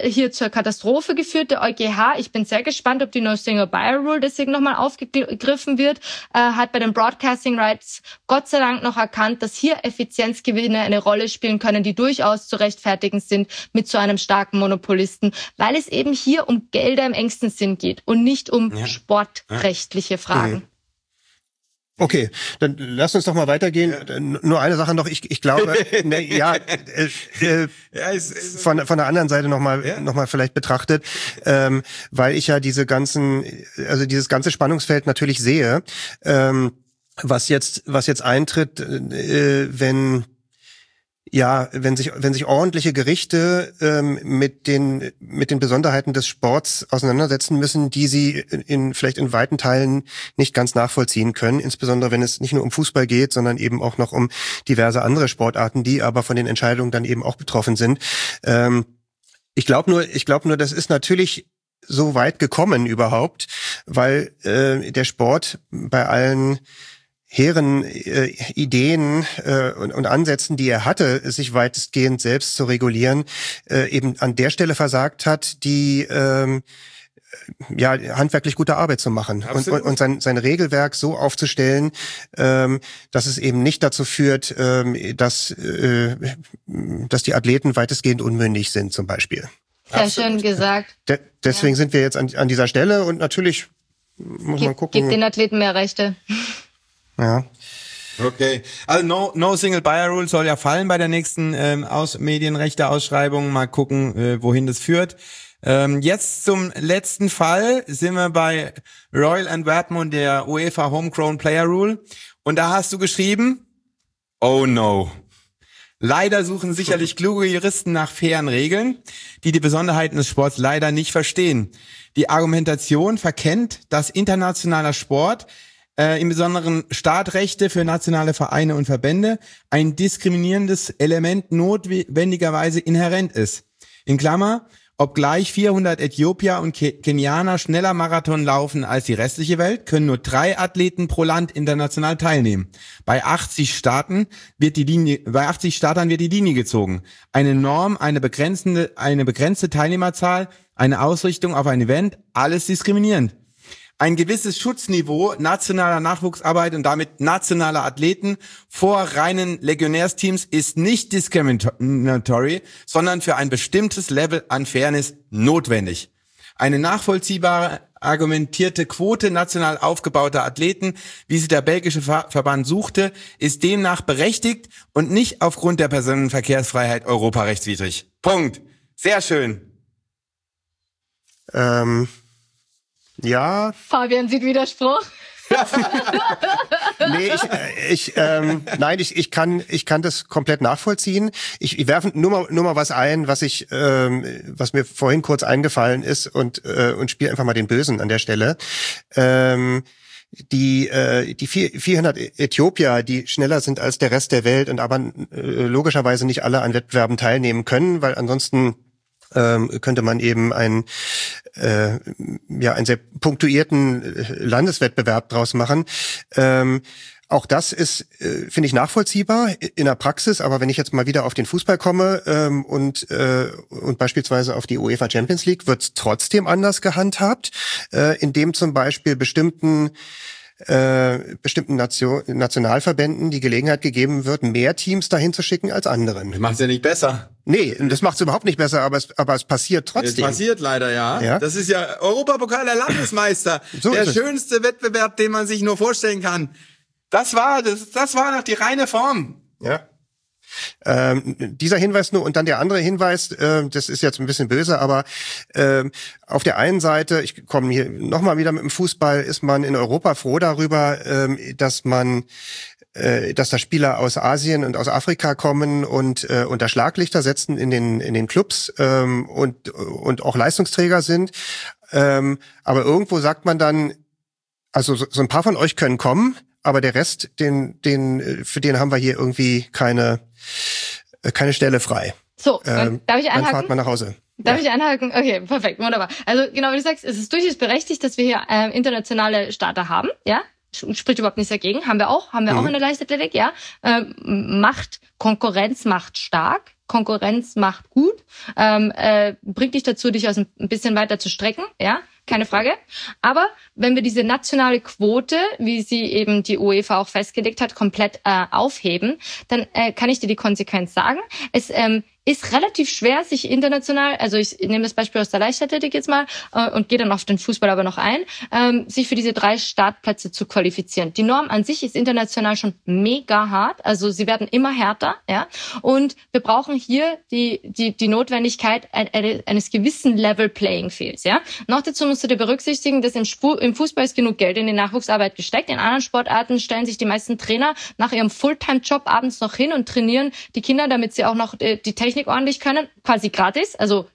hier zur Katastrophe geführt. Der EuGH, ich bin sehr gespannt, ob die No Single Buyer Rule deswegen nochmal aufgegriffen wird, äh, hat bei den Broadcasting Rights Gott sei Dank noch erkannt, dass hier Effizienzgewinne eine Rolle spielen können, die durchaus zu rechtfertigen sind mit so einem starken Monopolisten, weil es eben hier um Gelder im engsten Sinn geht und nicht um ja. sportrechtliche Fragen. Mhm. Okay, dann lass uns doch mal weitergehen. Ja. Nur eine Sache noch, ich, ich glaube, ne, ja, äh, äh, ja es, es, von, von der anderen Seite nochmal ja. noch mal vielleicht betrachtet, ähm, weil ich ja diese ganzen, also dieses ganze Spannungsfeld natürlich sehe, ähm, was jetzt, was jetzt eintritt, äh, wenn Ja, wenn sich wenn sich ordentliche Gerichte ähm, mit den mit den Besonderheiten des Sports auseinandersetzen müssen, die sie in vielleicht in weiten Teilen nicht ganz nachvollziehen können, insbesondere wenn es nicht nur um Fußball geht, sondern eben auch noch um diverse andere Sportarten, die aber von den Entscheidungen dann eben auch betroffen sind. Ähm, ich glaube nur, ich glaube nur, das ist natürlich so weit gekommen überhaupt, weil äh, der Sport bei allen hehren äh, Ideen äh, und, und Ansätzen, die er hatte, sich weitestgehend selbst zu regulieren, äh, eben an der Stelle versagt hat, die ähm, ja handwerklich gute Arbeit zu machen und, und, und sein, sein Regelwerk so aufzustellen, ähm, dass es eben nicht dazu führt, ähm, dass äh, dass die Athleten weitestgehend unmündig sind, zum Beispiel. Sehr Absolut. Schön gesagt. De- deswegen ja. sind wir jetzt an, an dieser Stelle und natürlich muss Gib, man gucken. Gibt den Athleten mehr Rechte. Ja. Okay. Also no, no Single Buyer Rule soll ja fallen bei der nächsten ähm, Aus Medienrechte-Ausschreibung. Mal gucken, äh, wohin das führt. Ähm, jetzt zum letzten Fall sind wir bei Royal Antwerpen und der UEFA Homegrown Player Rule. Und da hast du geschrieben, oh no. Leider suchen sicherlich kluge Juristen nach fairen Regeln, die die Besonderheiten des Sports leider nicht verstehen. Die Argumentation verkennt, dass internationaler Sport Äh, im Besonderen Startrechte für nationale Vereine und Verbände ein diskriminierendes Element notwendigerweise inhärent ist. In Klammer, obgleich vierhundert Äthiopier und Ke- Kenianer schneller Marathon laufen als die restliche Welt, können nur drei Athleten pro Land international teilnehmen. Bei achtzig Staaten wird die Linie, bei achtzig Startern wird die Linie gezogen. Eine Norm, eine begrenzende, eine begrenzte Teilnehmerzahl, eine Ausrichtung auf ein Event, alles diskriminierend. Ein gewisses Schutzniveau nationaler Nachwuchsarbeit und damit nationaler Athleten vor reinen Legionärsteams ist nicht discriminatory, sondern für ein bestimmtes Level an Fairness notwendig. Eine nachvollziehbare, argumentierte Quote national aufgebauter Athleten, wie sie der belgische Ver- Verband suchte, ist demnach berechtigt und nicht aufgrund der Personenverkehrsfreiheit europarechtswidrig. Punkt. Sehr schön. Ähm... Ja. Fabian sieht Widerspruch. nee, ich, ich ähm, nein, ich, ich kann, ich kann das komplett nachvollziehen. Ich, ich werfe nur mal, nur mal was ein, was ich, ähm, was mir vorhin kurz eingefallen ist und äh, und spiele einfach mal den Bösen an der Stelle. Ähm, die äh, die vierhundert Äthiopier, die schneller sind als der Rest der Welt und aber äh, logischerweise nicht alle an Wettbewerben teilnehmen können, weil ansonsten ähm, könnte man eben ein äh, ja einen sehr punktuierten Landeswettbewerb draus machen. Ähm, auch das ist, äh, finde ich, nachvollziehbar in der Praxis. Aber wenn ich jetzt mal wieder auf den Fußball komme ähm, und äh, und beispielsweise auf die UEFA Champions League, wird es trotzdem anders gehandhabt, äh, indem zum Beispiel bestimmten äh, bestimmten Nation, Nationalverbänden die Gelegenheit gegeben wird, mehr Teams dahin zu schicken als anderen. Das macht's ja nicht besser. Nee, das macht's überhaupt nicht besser, aber es, aber es passiert trotzdem. Es passiert leider, ja. ja. Das ist ja Europapokal der Landesmeister. So der schönste Wettbewerb, den man sich nur vorstellen kann. Das war, das, das war noch die reine Form. Ja. Ähm, dieser Hinweis nur und dann der andere Hinweis, äh, das ist jetzt ein bisschen böse, aber äh, auf der einen Seite, ich komme hier nochmal wieder mit dem Fußball, ist man in Europa froh darüber, äh, dass man äh, dass da Spieler aus Asien und aus Afrika kommen und äh, unter Schlaglichter setzen in den in den Clubs ähm, und und auch Leistungsträger sind. Ähm, aber irgendwo sagt man dann, also so, so ein paar von euch können kommen, aber der Rest, den den für den haben wir hier irgendwie keine keine Stelle frei. So, ähm, darf ich einhaken? Dann fahrt man nach Hause. Darf ja. ich einhaken? Okay, perfekt, wunderbar. Also genau wie du sagst, es ist durchaus berechtigt, dass wir hier äh, internationale Starter haben, ja? Spricht überhaupt nichts dagegen. Haben wir auch, haben wir mhm. auch in der Leichtathletik, ja? Ähm, macht, Konkurrenz macht stark, Konkurrenz macht gut, ähm, äh, bringt dich dazu, dich aus ein bisschen weiter zu strecken, ja, keine Frage. Aber wenn wir diese nationale Quote, wie sie eben die UEFA auch festgelegt hat, komplett äh, aufheben, dann äh, kann ich dir die Konsequenz sagen. Es ähm, ist relativ schwer, sich international, also ich nehme das Beispiel aus der Leichtathletik jetzt mal äh, und gehe dann auf den Fußball aber noch ein, ähm, sich für diese drei Startplätze zu qualifizieren. Die Norm an sich ist international schon mega hart, also sie werden immer härter, ja. Und wir brauchen hier die die die Notwendigkeit eines gewissen Level Playing Fields, ja. Noch dazu musst du dir berücksichtigen, dass im, Sp- im Fußball ist genug Geld in die Nachwuchsarbeit gesteckt. In anderen Sportarten stellen sich die meisten Trainer nach ihrem Fulltime-Job abends noch hin und trainieren die Kinder, damit sie auch noch äh, die Technik ordentlich können, quasi gratis, also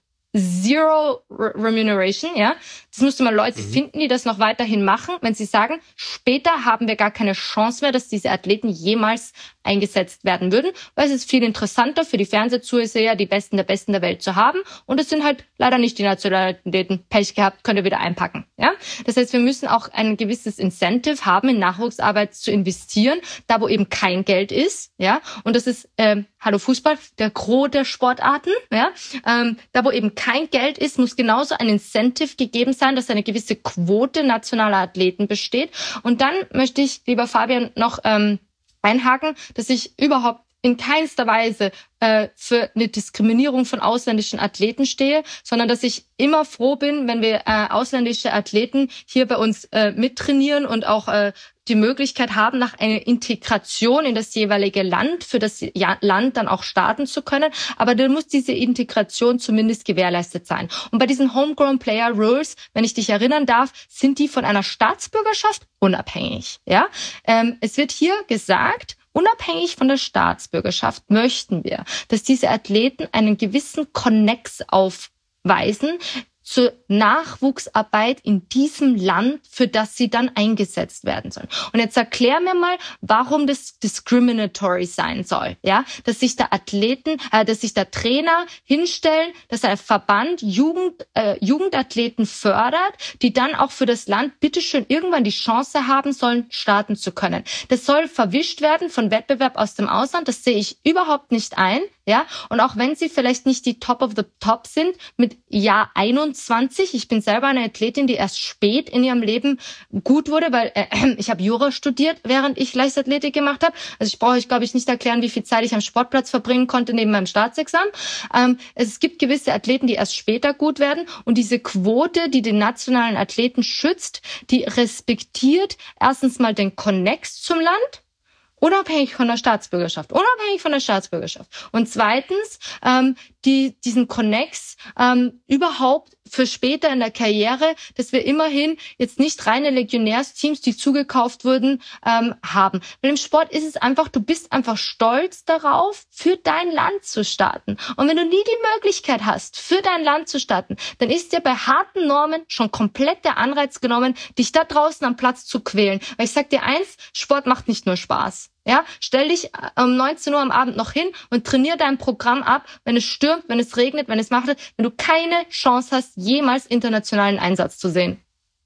Zero Remuneration, ja. Das müsste man Leute mhm. finden, die das noch weiterhin machen, wenn sie sagen, später haben wir gar keine Chance mehr, dass diese Athleten jemals eingesetzt werden würden, weil es ist viel interessanter für die Fernsehzuseher, die Besten der Besten der Welt zu haben. Und es sind halt leider nicht die Nationalitäten. Pech gehabt, könnt ihr wieder einpacken, ja. Das heißt, wir müssen auch ein gewisses Incentive haben, in Nachwuchsarbeit zu investieren, da wo eben kein Geld ist, ja. Und das ist, ähm, hallo Fußball, der Gros der Sportarten, ja. Ähm, da wo eben kein Geld ist, muss genauso ein Incentive gegeben sein, dass eine gewisse Quote nationaler Athleten besteht. Und dann möchte ich, lieber Fabian, noch ähm, einhaken, dass ich überhaupt in keinster Weise äh, für eine Diskriminierung von ausländischen Athleten stehe, sondern dass ich immer froh bin, wenn wir äh, ausländische Athleten hier bei uns äh, mittrainieren und auch äh, die Möglichkeit haben, nach einer Integration in das jeweilige Land, für das ja- Land dann auch starten zu können. Aber dann muss diese Integration zumindest gewährleistet sein. Und bei diesen Homegrown Player Rules, wenn ich dich erinnern darf, sind die von einer Staatsbürgerschaft unabhängig. Ja, ähm, es wird hier gesagt, unabhängig von der Staatsbürgerschaft möchten wir, dass diese Athleten einen gewissen Konnex aufweisen zur Nachwuchsarbeit in diesem Land, für das sie dann eingesetzt werden sollen. Und jetzt erklär mir mal, warum das discriminatory sein soll, ja, dass sich da Athleten, äh, dass sich da Trainer hinstellen, dass ein Verband Jugend, äh, Jugendathleten fördert, die dann auch für das Land bitteschön irgendwann die Chance haben sollen, starten zu können. Das soll verwischt werden von Wettbewerb aus dem Ausland. Das sehe ich überhaupt nicht ein. Ja, und auch wenn sie vielleicht nicht die Top of the Top sind, mit Jahr einundzwanzig, ich bin selber eine Athletin, die erst spät in ihrem Leben gut wurde, weil äh, ich habe Jura studiert, während ich Leichtathletik gemacht habe. Also ich brauche euch, glaube ich, nicht erklären, wie viel Zeit ich am Sportplatz verbringen konnte neben meinem Staatsexamen. Ähm, es gibt gewisse Athleten, die erst später gut werden, und diese Quote, die den nationalen Athleten schützt, die respektiert erstens mal den Konnex zum Land, unabhängig von der Staatsbürgerschaft, unabhängig von der Staatsbürgerschaft. Und zweitens, ähm, die diesen Konnex ähm, überhaupt für später in der Karriere, dass wir immerhin jetzt nicht reine Legionärsteams, die zugekauft wurden, ähm, haben. Weil im Sport ist es einfach, du bist einfach stolz darauf, für dein Land zu starten. Und wenn du nie die Möglichkeit hast, für dein Land zu starten, dann ist dir bei harten Normen schon komplett der Anreiz genommen, dich da draußen am Platz zu quälen. Weil ich sag dir eins, Sport macht nicht nur Spaß. Ja, stell dich um neunzehn Uhr am Abend noch hin und trainier dein Programm ab, wenn es stürmt, wenn es regnet, wenn es macht, wenn du keine Chance hast, jemals internationalen Einsatz zu sehen.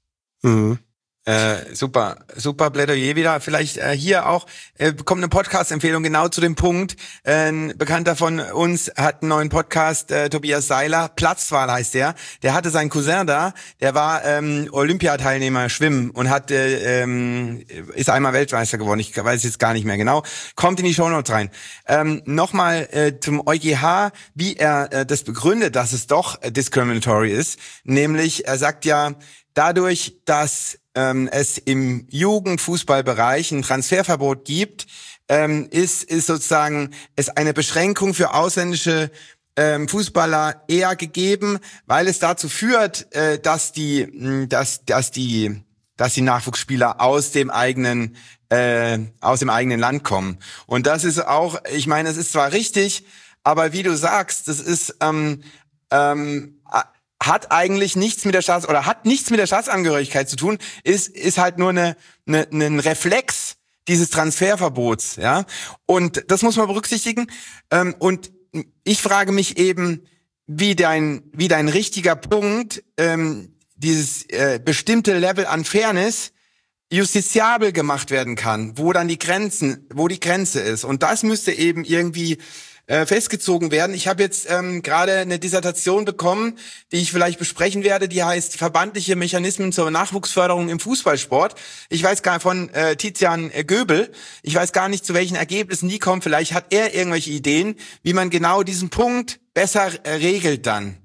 Mhm. Äh, super, super Plädoyer wieder. Vielleicht äh, hier auch äh, kommt eine Podcast-Empfehlung genau zu dem Punkt. Äh, ein Bekannter von uns hat einen neuen Podcast, äh, Tobias Seiler, Platzwahl heißt der. Der hatte seinen Cousin da, der war ähm, Olympiateilnehmer Schwimmen und hat äh, ähm, ist einmal Weltmeister geworden. Ich weiß jetzt gar nicht mehr genau. Kommt in die Shownotes rein. Ähm, Nochmal äh, zum EuGH, wie er äh, das begründet, dass es doch äh, discriminatory ist. Nämlich, er sagt ja, dadurch, dass ähm, es im Jugendfußballbereich ein Transferverbot gibt, ähm, ist, ist sozusagen es eine Beschränkung für ausländische ähm, Fußballer eher gegeben, weil es dazu führt, äh, dass die, mh, dass, dass die, dass die Nachwuchsspieler aus dem eigenen, äh, aus dem eigenen Land kommen. Und das ist auch, ich meine, es ist zwar richtig, aber wie du sagst, das ist ähm, ähm, hat eigentlich nichts mit der Staats- oder hat nichts mit der Staatsangehörigkeit zu tun, ist ist halt nur eine, eine ein Reflex dieses Transferverbots, ja. Und das muss man berücksichtigen. Ähm, und ich frage mich eben, wie dein wie dein richtiger Punkt ähm, dieses äh, bestimmte Level an Fairness justiziabel gemacht werden kann, wo dann die Grenzen, wo die Grenze ist. Und das müsste eben irgendwie äh, festgezogen werden. Ich habe jetzt ähm, gerade eine Dissertation bekommen, die ich vielleicht besprechen werde, die heißt Verbandliche Mechanismen zur Nachwuchsförderung im Fußballsport. Ich weiß gar nicht, von äh, Tizian Göbel. Ich weiß gar nicht, zu welchen Ergebnissen die kommen. Vielleicht hat er irgendwelche Ideen, wie man genau diesen Punkt besser äh, regelt dann.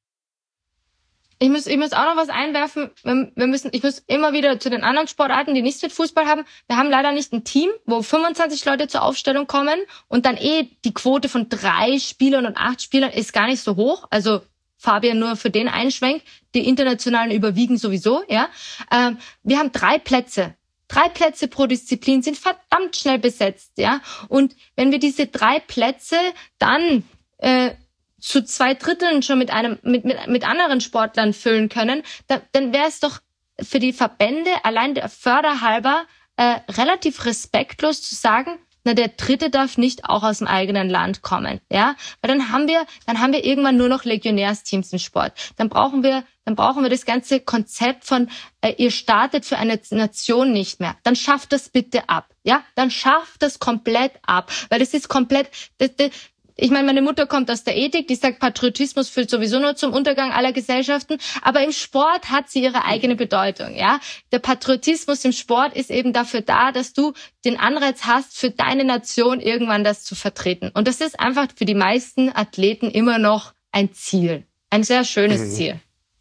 Ich muss, ich muss auch noch was einwerfen. Wir, wir müssen, ich muss immer wieder zu den anderen Sportarten, die nichts mit Fußball haben. Wir haben leider nicht ein Team, wo fünfundzwanzig Leute zur Aufstellung kommen und dann eh die Quote von drei Spielern und acht Spielern ist gar nicht so hoch. Also Fabian nur für den Einschwenk. Die internationalen überwiegen sowieso, ja. Ähm, wir haben drei Plätze. Drei Plätze pro Disziplin sind verdammt schnell besetzt, ja. Und wenn wir diese drei Plätze dann äh, zu zwei Dritteln schon mit einem mit mit, mit anderen Sportlern füllen können, dann, dann wäre es doch für die Verbände allein der Förderhalber äh, relativ respektlos zu sagen, na, der Dritte darf nicht auch aus dem eigenen Land kommen, ja, weil dann haben wir dann haben wir irgendwann nur noch Legionärsteams im Sport. Dann brauchen wir dann brauchen wir das ganze Konzept von äh, ihr startet für eine Nation nicht mehr. Dann schafft das bitte ab, ja, dann schafft das komplett ab, weil das ist komplett das, das, ich meine, meine Mutter kommt aus der Ethik, die sagt, Patriotismus führt sowieso nur zum Untergang aller Gesellschaften, aber im Sport hat sie ihre eigene Bedeutung, ja. Der Patriotismus im Sport ist eben dafür da, dass du den Anreiz hast, für deine Nation irgendwann das zu vertreten. Und das ist einfach für die meisten Athleten immer noch ein Ziel, ein sehr schönes mhm. Ziel.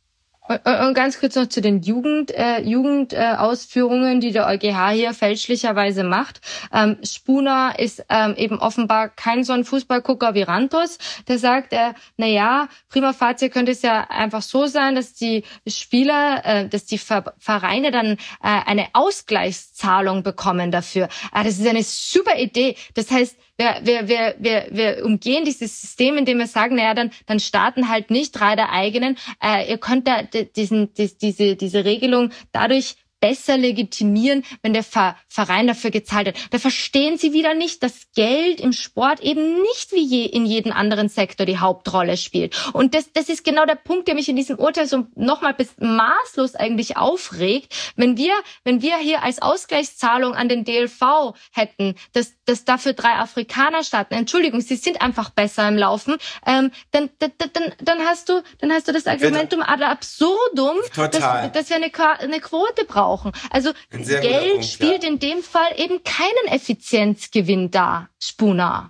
Und ganz kurz noch zu den Jugend, äh, Jugendausführungen, äh, die der EuGH hier fälschlicherweise macht. Ähm, Spooner ist ähm, eben offenbar kein so ein Fußballgucker wie Rantos. Der sagt, äh, na ja, prima facie könnte es ja einfach so sein, dass die Spieler, äh, dass die Ver- Vereine dann äh, eine Ausgleichszahlung bekommen dafür. Ah, das ist eine super Idee. Das heißt, Wir, wir, wir, wir, wir umgehen dieses System, indem wir sagen, naja, dann, dann starten halt nicht drei der eigenen. Äh, ihr könnt da diesen, dies, diese, diese Regelung dadurch besser legitimieren, wenn der Verein dafür gezahlt hat. Da verstehen Sie wieder nicht, dass Geld im Sport eben nicht wie je in jedem anderen Sektor die Hauptrolle spielt. Und das, das ist genau der Punkt, der mich in diesem Urteil so nochmal bis maßlos eigentlich aufregt. Wenn wir, wenn wir hier als Ausgleichszahlung an den D L V hätten, dass, dass dafür drei Afrikaner starten, Entschuldigung, sie sind einfach besser im Laufen, ähm, dann, dann, dann, dann hast du, dann hast du das Argumentum ad absurdum, dass, dass wir eine, eine Quote brauchen. Also Geld Punkt, spielt ja. in dem Fall eben keinen Effizienzgewinn dar, Spooner.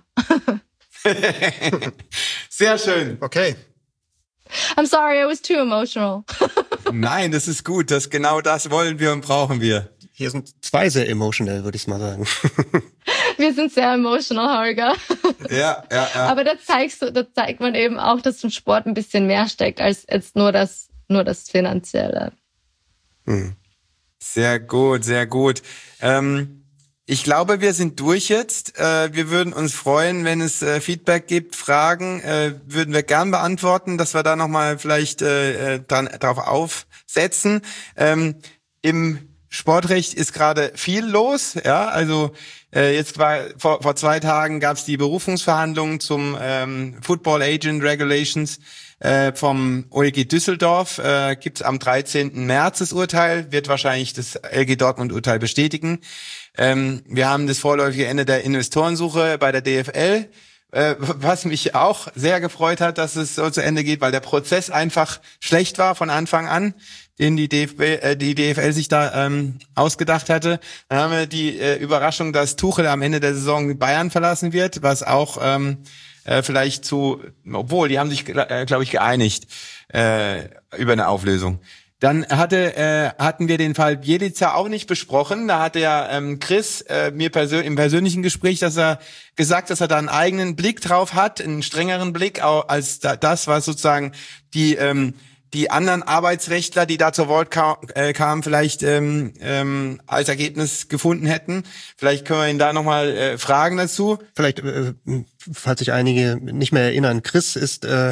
Sehr schön. Okay. I'm sorry, I was too emotional. Nein, das ist gut. Das genau das wollen wir und brauchen wir. Hier sind zwei sehr emotional, würde ich mal sagen. Wir sind sehr emotional, Holger. Ja, ja, ja. Aber da zeigst du, da zeigt man eben auch, dass im Sport ein bisschen mehr steckt als jetzt nur das, nur das Finanzielle. Hm. Sehr gut, sehr gut. Ähm, ich glaube, wir sind durch jetzt. Äh, wir würden uns freuen, wenn es äh, Feedback gibt, Fragen, äh, würden wir gern beantworten, dass wir da nochmal vielleicht äh, dann drauf aufsetzen. Ähm, Im Sportrecht ist gerade viel los, ja, also äh, jetzt war vor, vor zwei Tagen gab es die Berufungsverhandlungen zum ähm, Football Agent Regulations äh, vom O L G Düsseldorf. Äh, gibt es am dreizehnten März das Urteil, wird wahrscheinlich das L G Dortmund Urteil bestätigen. Ähm, wir haben das vorläufige Ende der Investorensuche bei der D F L, äh, was mich auch sehr gefreut hat, dass es so zu Ende geht, weil der Prozess einfach schlecht war von Anfang an, den die D F B, äh, die D F L sich da ähm, ausgedacht hatte. Dann haben wir die äh, Überraschung, dass Tuchel am Ende der Saison Bayern verlassen wird, was auch ähm, äh, vielleicht zu, obwohl, die haben sich, äh, glaube ich, geeinigt äh, über eine Auflösung. Dann hatte äh, hatten wir den Fall Bjelica auch nicht besprochen. Da hatte ja ähm, Chris äh, mir persö- im persönlichen Gespräch, dass er gesagt, dass er da einen eigenen Blick drauf hat, einen strengeren Blick auch als da, das, was sozusagen die ähm, die anderen Arbeitsrechtler, die da zur Wort ka- äh, kamen, vielleicht ähm, ähm, als Ergebnis gefunden hätten. Vielleicht können wir ihn da nochmal äh, fragen dazu. Vielleicht, äh, falls sich einige nicht mehr erinnern, Chris ist äh,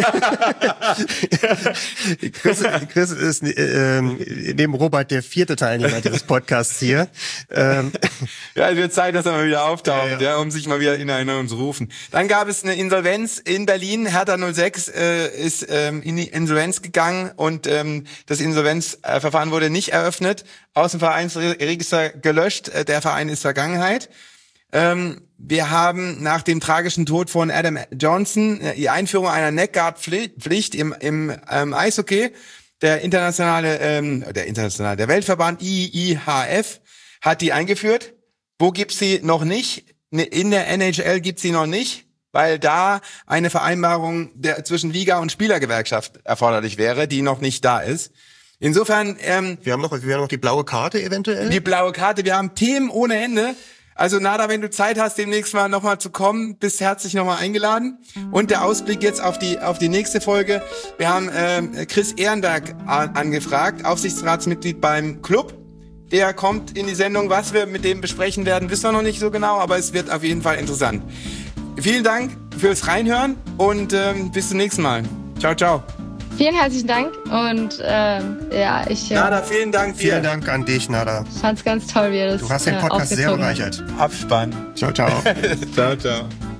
Chris, Chris ist äh, neben Robert der vierte Teilnehmer dieses Podcasts hier. Ähm. Ja, es wird Zeit, dass er mal wieder auftaucht, ja, ja. ja, um sich mal wieder in Erinnerung zu rufen. Dann gab es eine Insolvenz in Berlin. Hertha null sechs äh, ist ähm, in die Insolvenz gegangen und ähm, das Insolvenzverfahren wurde nicht eröffnet, aus dem Vereinsregister gelöscht. Der Verein ist Vergangenheit. Ähm, wir haben nach dem tragischen Tod von Adam Johnson äh, die Einführung einer Neckguard-Pflicht im, im ähm, Eishockey. Der internationale, ähm, der internationale, der Weltverband I I H F hat die eingeführt. Wo gibt's sie noch nicht? In der N H L gibt's sie noch nicht, weil da eine Vereinbarung der, zwischen Liga und Spielergewerkschaft erforderlich wäre, die noch nicht da ist. Insofern, ähm, wir haben noch, wir haben noch die blaue Karte eventuell. Die blaue Karte. Wir haben Themen ohne Ende. Also Nada, wenn du Zeit hast, demnächst mal nochmal zu kommen, bist herzlich nochmal eingeladen. Und der Ausblick jetzt auf die auf die nächste Folge. Wir haben äh, Chris Ehrenberg an, angefragt, Aufsichtsratsmitglied beim Club. Der kommt in die Sendung. Was wir mit dem besprechen werden, wissen wir noch nicht so genau, aber es wird auf jeden Fall interessant. Vielen Dank fürs Reinhören und ähm, bis zum nächsten Mal. Ciao, ciao. Vielen herzlichen Dank und ähm, ja, ich... Äh, Nada, vielen Dank dir. Vielen Dank an dich, Nada. Ich fand's ganz toll, wie ihr das Du hast den Podcast äh, sehr bereichert. Abspann. Ciao, ciao. Ciao, ciao.